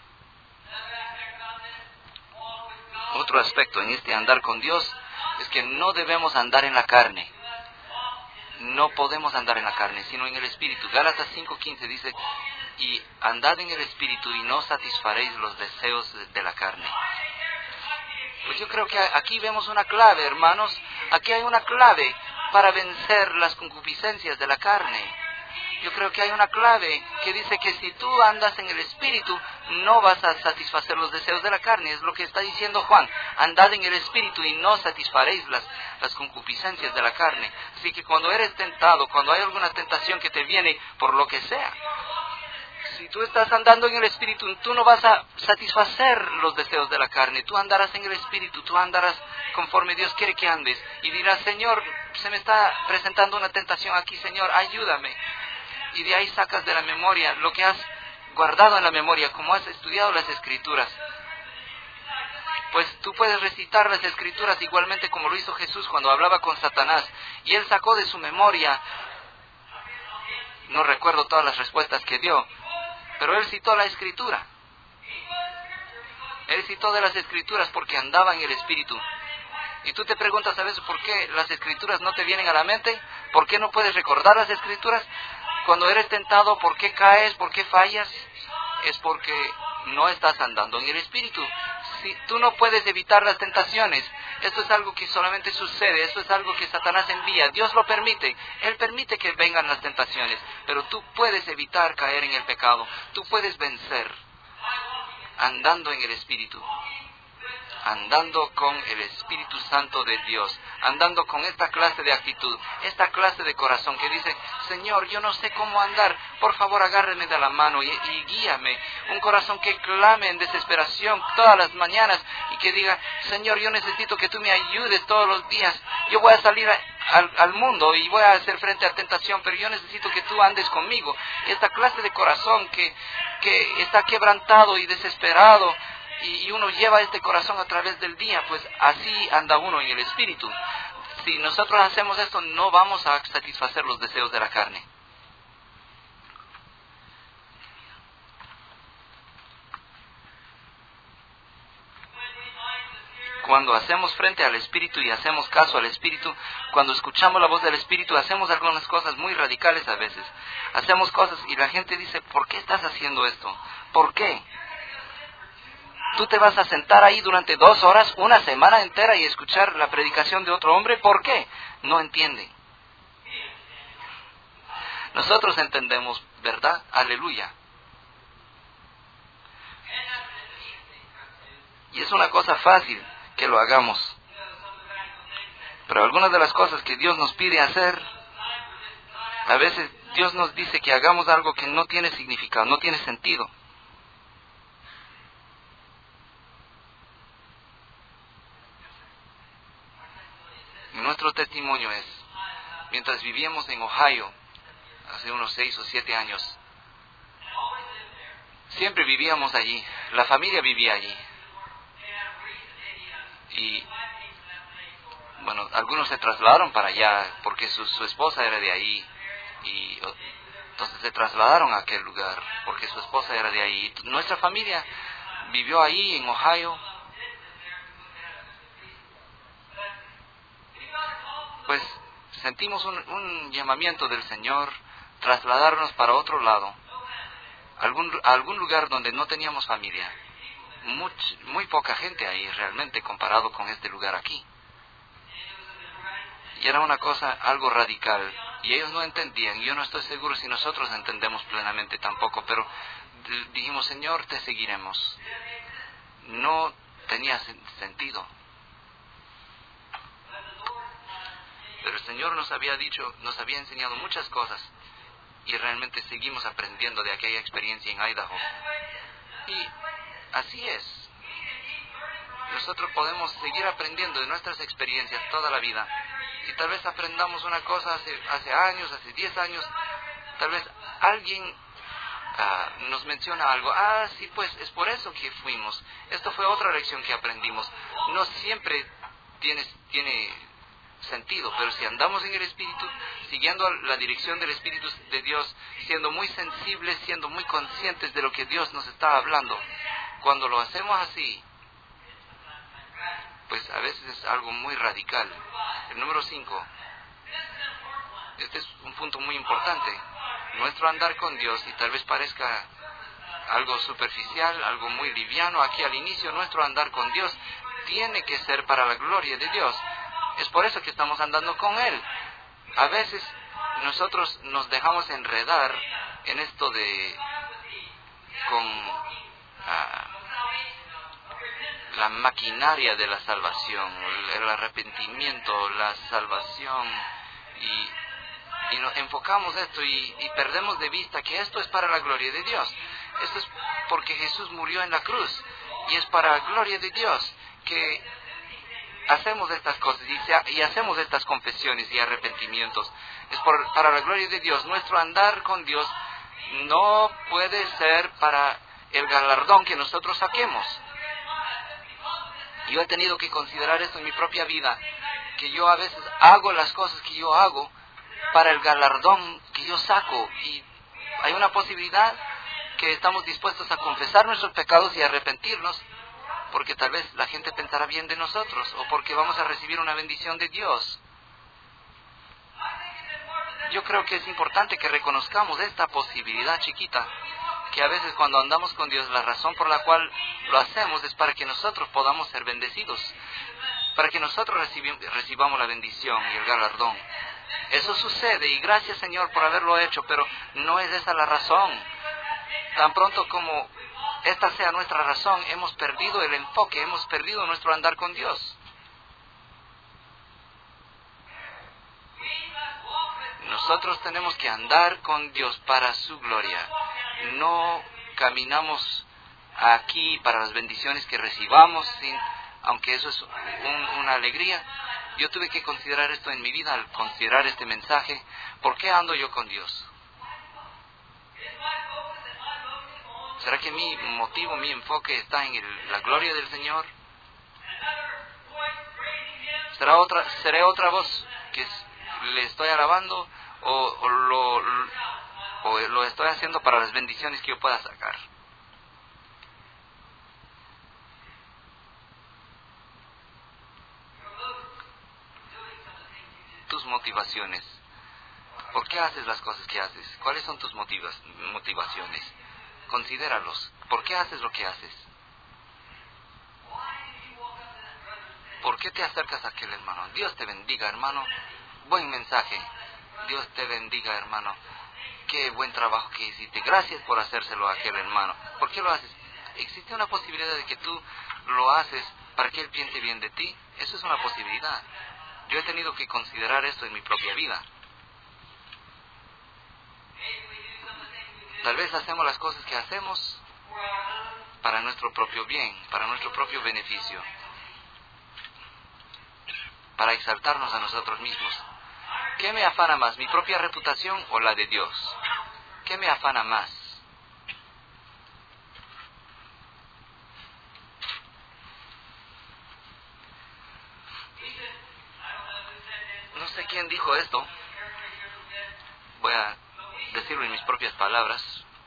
Otro aspecto en este andar con Dios es que no debemos andar en la carne. No podemos andar en la carne, sino en el Espíritu. Gálatas cinco quince dice: y andad en el Espíritu y no satisfaréis los deseos de la carne. Pues yo creo que aquí vemos una clave, hermanos. Aquí hay una clave para vencer las concupiscencias de la carne. Yo creo que hay una clave que dice que si tú andas en el Espíritu, no vas a satisfacer los deseos de la carne. Es lo que está diciendo Juan: andad en el Espíritu y no satisfaréis las, las concupiscencias de la carne. Así que cuando eres tentado, cuando hay alguna tentación que te viene por lo que sea, si tú estás andando en el Espíritu, tú no vas a satisfacer los deseos de la carne. Tú andarás en el Espíritu, tú andarás conforme Dios quiere que andes. Y dirás: Señor, se me está presentando una tentación aquí, Señor, ayúdame. Y de ahí sacas de la memoria lo que has guardado en la memoria, como has estudiado las Escrituras. Pues tú puedes recitar las Escrituras igualmente como lo hizo Jesús cuando hablaba con Satanás. Y él sacó de su memoria, no recuerdo todas las respuestas que dio, pero él citó la Escritura. Él citó de las Escrituras porque andaba en el Espíritu. Y tú te preguntas a veces por qué las Escrituras no te vienen a la mente, por qué no puedes recordar las Escrituras. Cuando eres tentado, ¿por qué caes? ¿Por qué fallas? Es porque no estás andando en el Espíritu. Si tú no puedes evitar las tentaciones, esto es algo que solamente sucede, esto es algo que Satanás envía. Dios lo permite, Él permite que vengan las tentaciones, pero tú puedes evitar caer en el pecado. Tú puedes vencer andando en el Espíritu, andando con el Espíritu Santo de Dios, andando con esta clase de actitud, esta clase de corazón que dice: Señor, yo no sé cómo andar, por favor agárreme de la mano y, y guíame. Un corazón que clame en desesperación todas las mañanas y que diga: Señor, yo necesito que tú me ayudes todos los días. Yo voy a salir a, al, al mundo y voy a hacer frente a tentación, pero yo necesito que tú andes conmigo. Esta clase de corazón que, que está quebrantado y desesperado, y uno lleva este corazón a través del día, pues así anda uno en el Espíritu. Si nosotros hacemos esto, no vamos a satisfacer los deseos de la carne. Cuando hacemos frente al Espíritu y hacemos caso al Espíritu, cuando escuchamos la voz del Espíritu, hacemos algunas cosas muy radicales a veces. Hacemos cosas y la gente dice: ¿por qué estás haciendo esto? ¿Por qué? ¿Tú te vas a sentar ahí durante dos horas, una semana entera y escuchar la predicación de otro hombre? ¿Por qué? No entienden. Nosotros entendemos, ¿verdad? Aleluya. Y es una cosa fácil que lo hagamos. Pero algunas de las cosas que Dios nos pide hacer, a veces Dios nos dice que hagamos algo que no tiene significado, no tiene sentido. Y nuestro testimonio es, mientras vivíamos en Ohio, hace unos seis o siete años, siempre vivíamos allí, la familia vivía allí. Y bueno, algunos se trasladaron para allá porque su, su esposa era de ahí, y entonces se trasladaron a aquel lugar porque su esposa era de ahí. Nuestra familia vivió ahí en Ohio. Pues sentimos un, un llamamiento del Señor, trasladarnos para otro lado, algún, a algún lugar donde no teníamos familia. Muy, muy poca gente ahí realmente comparado con este lugar aquí. Y era una cosa, algo radical. Y ellos no entendían. Yo no estoy seguro si nosotros entendemos plenamente tampoco. Pero dijimos, Señor, te seguiremos. No tenía sentido. Pero el Señor nos había dicho, nos había enseñado muchas cosas. Y realmente seguimos aprendiendo de aquella experiencia en Idaho. Y así es. Nosotros podemos seguir aprendiendo de nuestras experiencias toda la vida. Y tal vez aprendamos una cosa hace, hace años, hace diez años. Tal vez alguien uh, nos menciona algo. Ah, sí, pues es por eso que fuimos. Esto fue otra lección que aprendimos. No siempre tiene, tiene sentido, pero si andamos en el Espíritu, siguiendo la dirección del Espíritu de Dios, siendo muy sensibles, siendo muy conscientes de lo que Dios nos está hablando, cuando lo hacemos así, pues a veces es algo muy radical. El número cinco, este es un punto muy importante. Nuestro andar con Dios, y tal vez parezca algo superficial, algo muy liviano aquí al inicio, nuestro andar con Dios tiene que ser para la gloria de Dios. Es por eso que estamos andando con Él. A veces nosotros nos dejamos enredar en esto de con uh, la maquinaria de la salvación, el arrepentimiento, la salvación, y, y nos enfocamos esto y, y perdemos de vista que esto es para la gloria de Dios. Esto es porque Jesús murió en la cruz y es para la gloria de Dios que hacemos estas cosas y, se, y hacemos estas confesiones y arrepentimientos. Es por, para la gloria de Dios. Nuestro andar con Dios no puede ser para el galardón que nosotros saquemos. Yo he tenido que considerar esto en mi propia vida, que yo a veces hago las cosas que yo hago para el galardón que yo saco, y hay una posibilidad que estamos dispuestos a confesar nuestros pecados y arrepentirnos, porque tal vez la gente pensará bien de nosotros, o porque vamos a recibir una bendición de Dios. Yo creo que es importante que reconozcamos esta posibilidad chiquita, que a veces cuando andamos con Dios, la razón por la cual lo hacemos es para que nosotros podamos ser bendecidos, para que nosotros recibamos la bendición y el galardón. Eso sucede, y gracias, Señor, por haberlo hecho, pero no es esa la razón. Tan pronto como esta sea nuestra razón, hemos perdido el enfoque, hemos perdido nuestro andar con Dios. Nosotros tenemos que andar con Dios para su gloria. No caminamos aquí para las bendiciones que recibamos, sin, aunque eso es un, una alegría. Yo tuve que considerar esto en mi vida al considerar este mensaje. ¿Por qué ando yo con Dios? ¿Será que mi motivo, mi enfoque está en el, la gloria del Señor? ¿Será otra, seré otra voz que le estoy alabando, o, o, lo, o lo estoy haciendo para las bendiciones que yo pueda sacar? Tus motivaciones. ¿Por qué haces las cosas que haces? ¿Cuáles son tus motivas, motivaciones? Considéralos. ¿Por qué haces lo que haces? ¿Por qué te acercas a aquel hermano? Dios te bendiga, hermano. Buen mensaje. Dios te bendiga, hermano. Qué buen trabajo que hiciste. Gracias por hacérselo a aquel hermano. ¿Por qué lo haces? ¿Existe una posibilidad de que tú lo haces para que él piense bien de ti? Eso es una posibilidad. Yo he tenido que considerar esto en mi propia vida. Tal vez hacemos las cosas que hacemos para nuestro propio bien, para nuestro propio beneficio, para exaltarnos a nosotros mismos. ¿Qué me afana más, mi propia reputación o la de Dios? ¿Qué me afana más? No sé quién dijo esto. Voy a decirlo en mis propias palabras.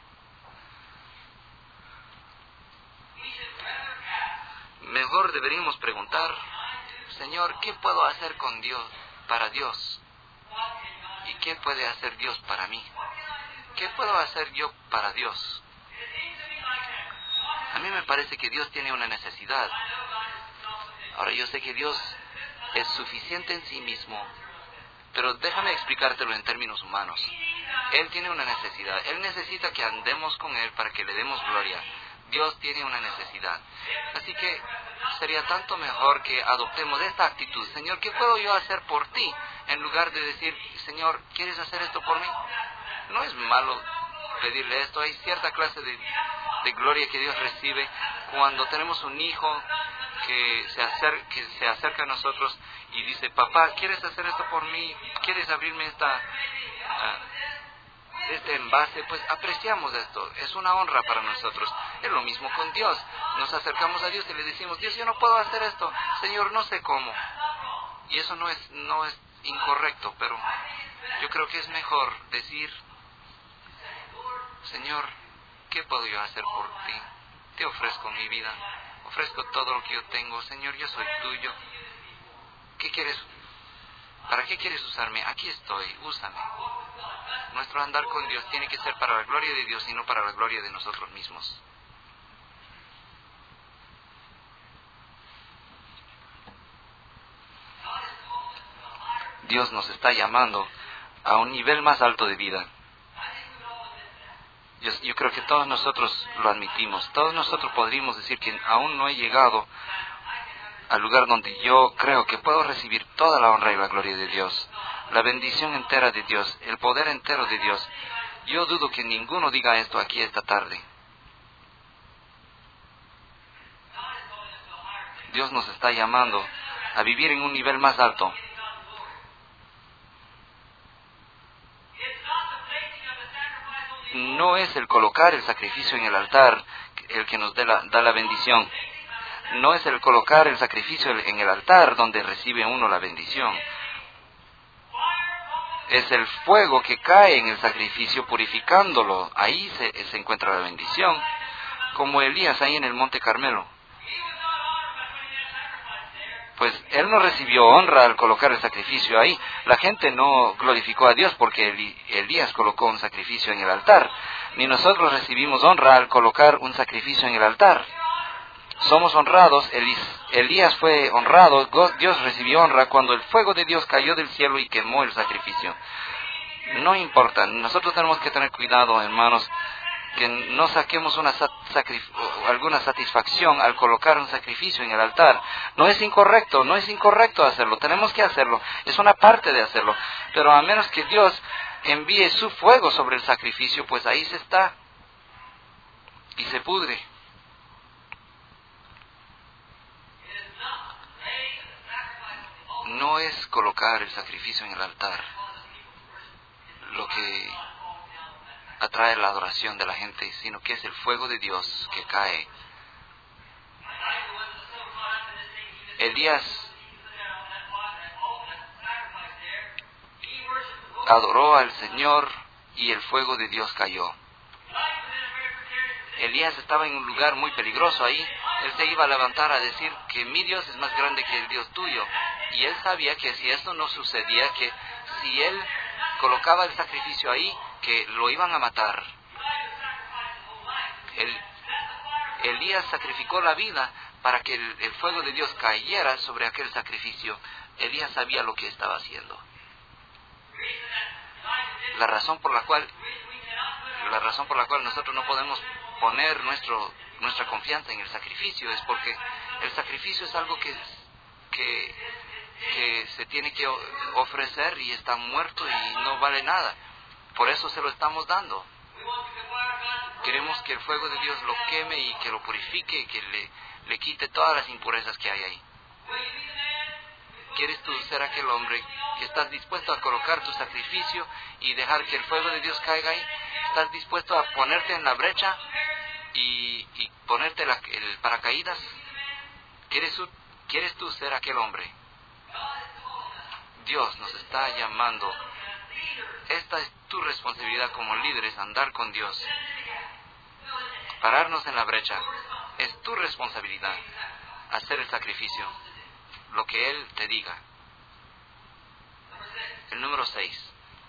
Mejor deberíamos preguntar, Señor, ¿qué puedo hacer con Dios, para Dios? ¿Y qué puede hacer Dios para mí? ¿Qué puedo hacer yo para Dios? A mí me parece que Dios tiene una necesidad. Ahora, yo sé que Dios es suficiente en sí mismo, pero déjame explicártelo en términos humanos. Él tiene una necesidad. Él necesita que andemos con Él para que le demos gloria. Dios tiene una necesidad. Así que sería tanto mejor que adoptemos esta actitud. Señor, ¿qué puedo yo hacer por ti? En lugar de decir, Señor, ¿quieres hacer esto por mí? No es malo pedirle esto. Hay cierta clase de, de gloria que Dios recibe cuando tenemos un hijo que se, acer, que se acerca a nosotros y dice, papá, ¿quieres hacer esto por mí? ¿Quieres abrirme esta, uh, este envase? Pues apreciamos esto. Es una honra para nosotros. Es lo mismo con Dios. Nos acercamos a Dios y le decimos, Dios, yo no puedo hacer esto. Señor, no sé cómo. Y eso no es, no es incorrecto, pero yo creo que es mejor decir, Señor, ¿qué puedo yo hacer por ti? Te ofrezco mi vida. Ofrezco todo lo que yo tengo. Señor, yo soy tuyo. ¿Qué quieres? ¿Para qué quieres usarme? Aquí estoy, úsame. Nuestro andar con Dios tiene que ser para la gloria de Dios y no para la gloria de nosotros mismos. Dios nos está llamando a un nivel más alto de vida. Yo, yo creo que todos nosotros lo admitimos. Todos nosotros podríamos decir que aún no he llegado al lugar donde yo creo que puedo recibir toda la honra y la gloria de Dios, la bendición entera de Dios, el poder entero de Dios. Yo dudo que ninguno diga esto aquí esta tarde. Dios nos está llamando a vivir en un nivel más alto. No es el colocar el sacrificio en el altar el que nos dé la, da la bendición. No es el colocar el sacrificio en el altar donde recibe uno la bendición. Es el fuego que cae en el sacrificio purificándolo. Ahí se, se encuentra la bendición. Como Elías ahí en el Monte Carmelo. Pues él no recibió honra al colocar el sacrificio ahí. La gente no glorificó a Dios porque Elías colocó un sacrificio en el altar. Ni nosotros recibimos honra al colocar un sacrificio en el altar. Somos honrados. Elías fue honrado. Dios recibió honra cuando el fuego de Dios cayó del cielo y quemó el sacrificio. No importa. Nosotros tenemos que tener cuidado, hermanos, que no saquemos una sacrif- alguna satisfacción al colocar un sacrificio en el altar. No es incorrecto, no es incorrecto hacerlo, tenemos que hacerlo, es una parte de hacerlo, pero a menos que Dios envíe su fuego sobre el sacrificio, pues ahí se está y se pudre. No es colocar el sacrificio en el altar lo que atrae la adoración de la gente, sino que es el fuego de Dios que cae. Elías adoró al Señor y el fuego de Dios cayó. Elías estaba en un lugar muy peligroso ahí. Él se iba a levantar a decir que mi Dios es más grande que el Dios tuyo. Y él sabía que si esto no sucedía, que si él colocaba el sacrificio ahí, que lo iban a matar. El, Elías sacrificó la vida para que el, el fuego de Dios cayera sobre aquel sacrificio, Elías sabía lo que estaba haciendo. La razón por la cual, la razón por la cual nosotros no podemos poner nuestro, nuestra confianza en el sacrificio es porque el sacrificio es algo que, que, que se tiene que ofrecer y está muerto y no vale nada. Por eso se lo estamos dando. Queremos que el fuego de Dios lo queme y que lo purifique y que le, le quite todas las impurezas que hay ahí. ¿Quieres tú ser aquel hombre que estás dispuesto a colocar tu sacrificio y dejar que el fuego de Dios caiga ahí? ¿Estás dispuesto a ponerte en la brecha y, y ponerte la, el paracaídas? ¿Quieres, ¿Quieres tú ser aquel hombre? Dios nos está llamando. Esta es tu responsabilidad como líderes, andar con Dios. Pararnos en la brecha. Es tu responsabilidad hacer el sacrificio, lo que Él te diga. El número seis.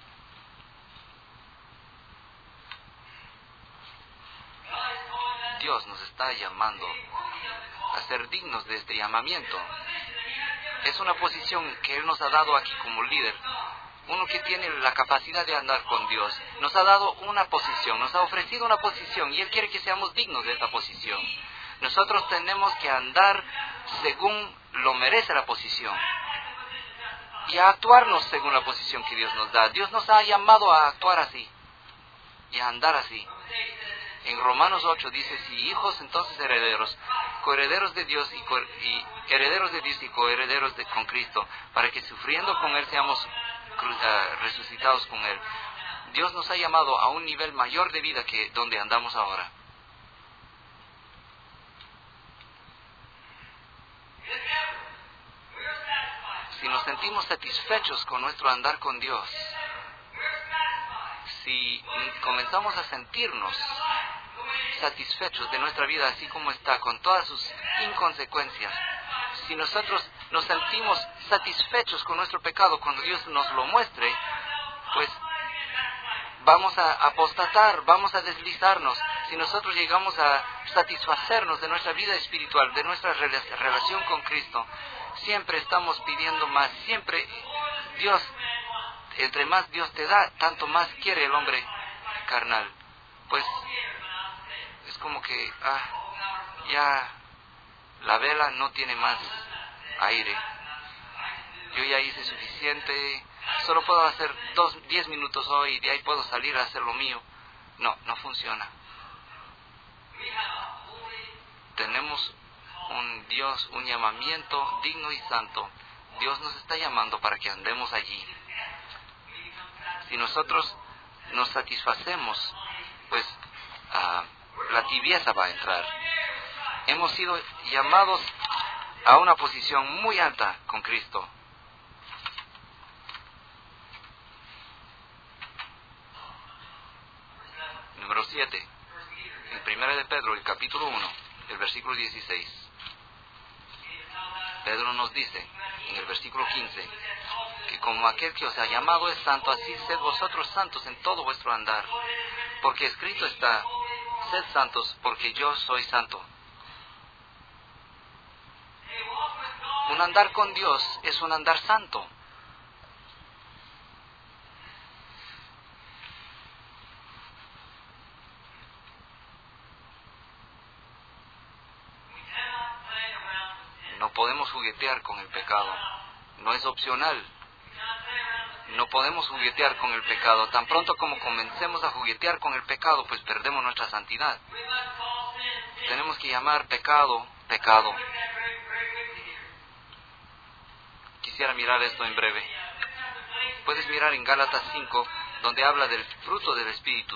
Dios nos está llamando a ser dignos de este llamamiento. Es una posición que Él nos ha dado aquí como líder. Uno que tiene la capacidad de andar con Dios. Nos ha dado una posición, nos ha ofrecido una posición y Él quiere que seamos dignos de esta posición. Nosotros tenemos que andar según lo merece la posición y a actuarnos según la posición que Dios nos da. Dios nos ha llamado a actuar así y a andar así. En Romanos ocho dice, si hijos, entonces herederos, coherederos de Dios y, co y herederos de Dios y coherederos de, con Cristo, para que sufriendo con Él seamos uh, resucitados con Él. Dios nos ha llamado a un nivel mayor de vida que donde andamos ahora. Si nos sentimos satisfechos con nuestro andar con Dios, si comenzamos a sentirnos satisfechos de nuestra vida así como está, con todas sus inconsecuencias, si nosotros nos sentimos satisfechos con nuestro pecado cuando Dios nos lo muestre, pues vamos a apostatar, vamos a deslizarnos. Si nosotros llegamos a satisfacernos de nuestra vida espiritual, de nuestra relación con Cristo, siempre estamos pidiendo más, siempre Dios, entre más Dios te da, tanto más quiere el hombre carnal. Pues es como que ah, ya la vela no tiene más aire. Yo ya hice suficiente, solo puedo hacer dos, diez minutos hoy y de ahí puedo salir a hacer lo mío. No, no funciona. Tenemos un Dios, un llamamiento digno y santo. Dios nos está llamando para que andemos allí. Si nosotros nos satisfacemos, pues uh, la tibieza va a entrar. Hemos sido llamados a una posición muy alta con Cristo. Número siete. En primera de Pedro, el capítulo uno, el versículo dieciséis. Pedro nos dice, en el versículo quince, que como aquel que os ha llamado es santo, así sed vosotros santos en todo vuestro andar. Porque escrito está, sed santos, porque yo soy santo. Un andar con Dios es un andar santo. No podemos juguetear con el pecado. No es opcional. No podemos juguetear con el pecado. Tan pronto como comencemos a juguetear con el pecado, pues perdemos nuestra santidad. Tenemos que llamar pecado, pecado. Quisiera mirar esto en breve. Puedes mirar en Gálatas cinco, donde habla del fruto del Espíritu.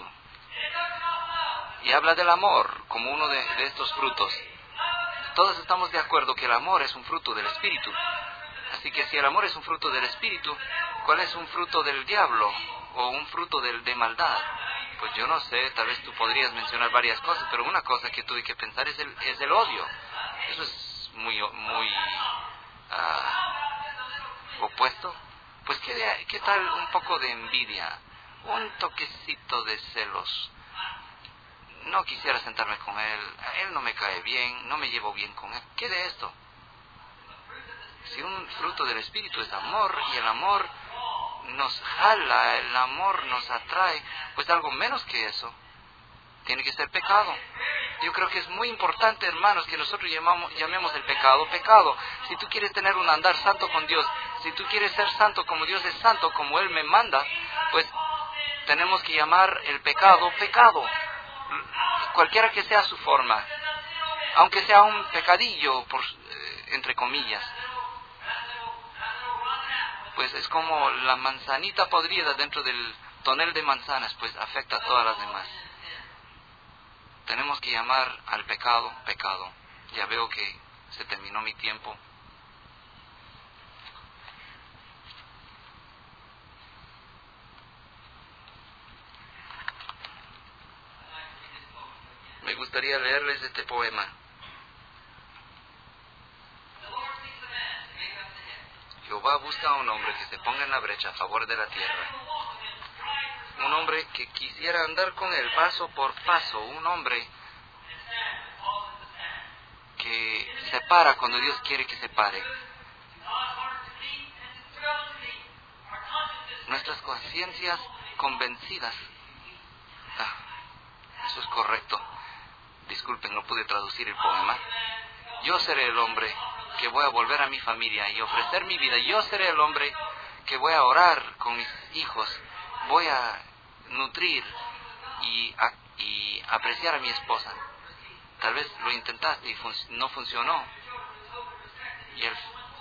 Y habla del amor como uno de, de estos frutos. Todos estamos de acuerdo que el amor es un fruto del Espíritu. Así que si el amor es un fruto del Espíritu, ¿cuál es un fruto del diablo o un fruto del, de maldad? Pues yo no sé, tal vez tú podrías mencionar varias cosas, pero una cosa que tuve que pensar es el, es el odio. Eso es muy, muy uh, opuesto. Pues ¿qué, ¿qué tal un poco de envidia? Un toquecito de celos. no quisiera sentarme con él, él no me cae bien, no me llevo bien con él. ¿Qué de esto? Si un fruto del Espíritu es amor, y el amor nos jala, el amor nos atrae, pues algo menos que eso tiene que ser pecado. Yo creo que es muy importante, hermanos, que nosotros llamamos, llamemos el pecado pecado. Si tú quieres tener un andar santo con Dios, si tú quieres ser santo como Dios es santo, como Él me manda, pues tenemos que llamar el pecado pecado, cualquiera que sea su forma, aunque sea un pecadillo, por, eh, entre comillas. Pues es como la manzanita podrida dentro del tonel de manzanas, pues afecta a todas las demás. Tenemos que llamar al pecado pecado. Ya veo que se terminó mi tiempo. Me gustaría leerles este poema. Jehová busca a un hombre que se ponga en la brecha a favor de la tierra. Un hombre que quisiera andar con él paso por paso. Un hombre que se para cuando Dios quiere que se pare. Nuestras conciencias convencidas. Ah, eso es correcto. Disculpen, no pude traducir el poema. Yo seré el hombre que voy a volver a mi familia y ofrecer mi vida. Yo seré el hombre que voy a orar con mis hijos. Voy a nutrir y, a, y apreciar a mi esposa. Tal vez lo intentaste y fun- no funcionó. Y el,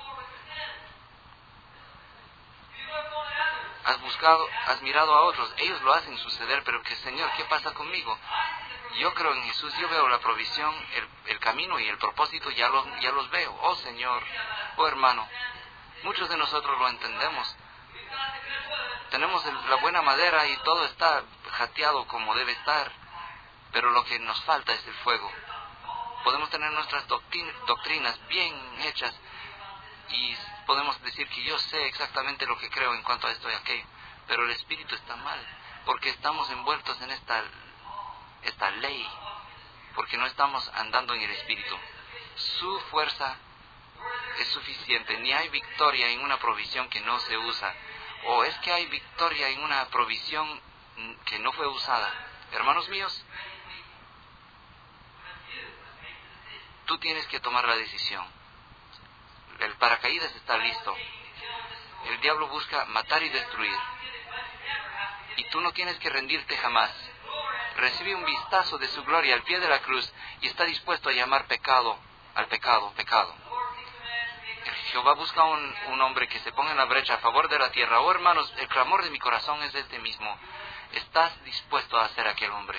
has buscado, has mirado a otros. Ellos lo hacen suceder, pero que Señor, ¿qué pasa conmigo? Yo creo en Jesús, yo veo la provisión, el, el camino y el propósito, ya los, ya los veo. Oh Señor, oh hermano, muchos de nosotros lo entendemos. Tenemos el, la buena madera y todo está jateado como debe estar, pero lo que nos falta es el fuego. Podemos tener nuestras doctrin, doctrinas bien hechas y podemos decir que yo sé exactamente lo que creo en cuanto a esto y aquello, pero el espíritu está mal, porque estamos envueltos en esta, esta ley, porque no estamos andando en el espíritu. Su fuerza es suficiente, ni hay victoria en una provisión que no se usa, o es que hay victoria en una provisión que no fue usada. Hermanos míos, tú tienes que tomar la decisión. El paracaídas está listo. El diablo busca matar y destruir. Y tú no tienes que rendirte jamás. Recibe un vistazo de su gloria al pie de la cruz y está dispuesto a llamar pecado al pecado, pecado. El Jehová busca un, un hombre que se ponga en la brecha a favor de la tierra. Oh hermanos, el clamor de mi corazón es este mismo. ¿Estás dispuesto a ser aquel hombre?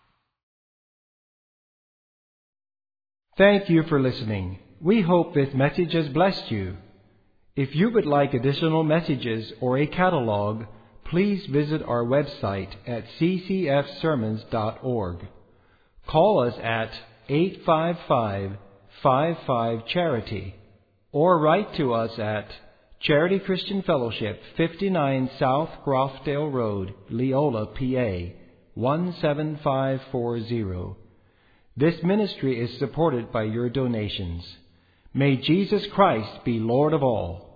Thank you for listening. We hope this message has blessed you. If you would like additional messages or a catalog, please visit our website at c c f sermons dot org. Call us at eight five five, five five, charity or write to us at Charity Christian Fellowship, fifty-nine South Grofdale Road, Leola, P A, one seven five four zero. This ministry is supported by your donations. May Jesus Christ be Lord of all.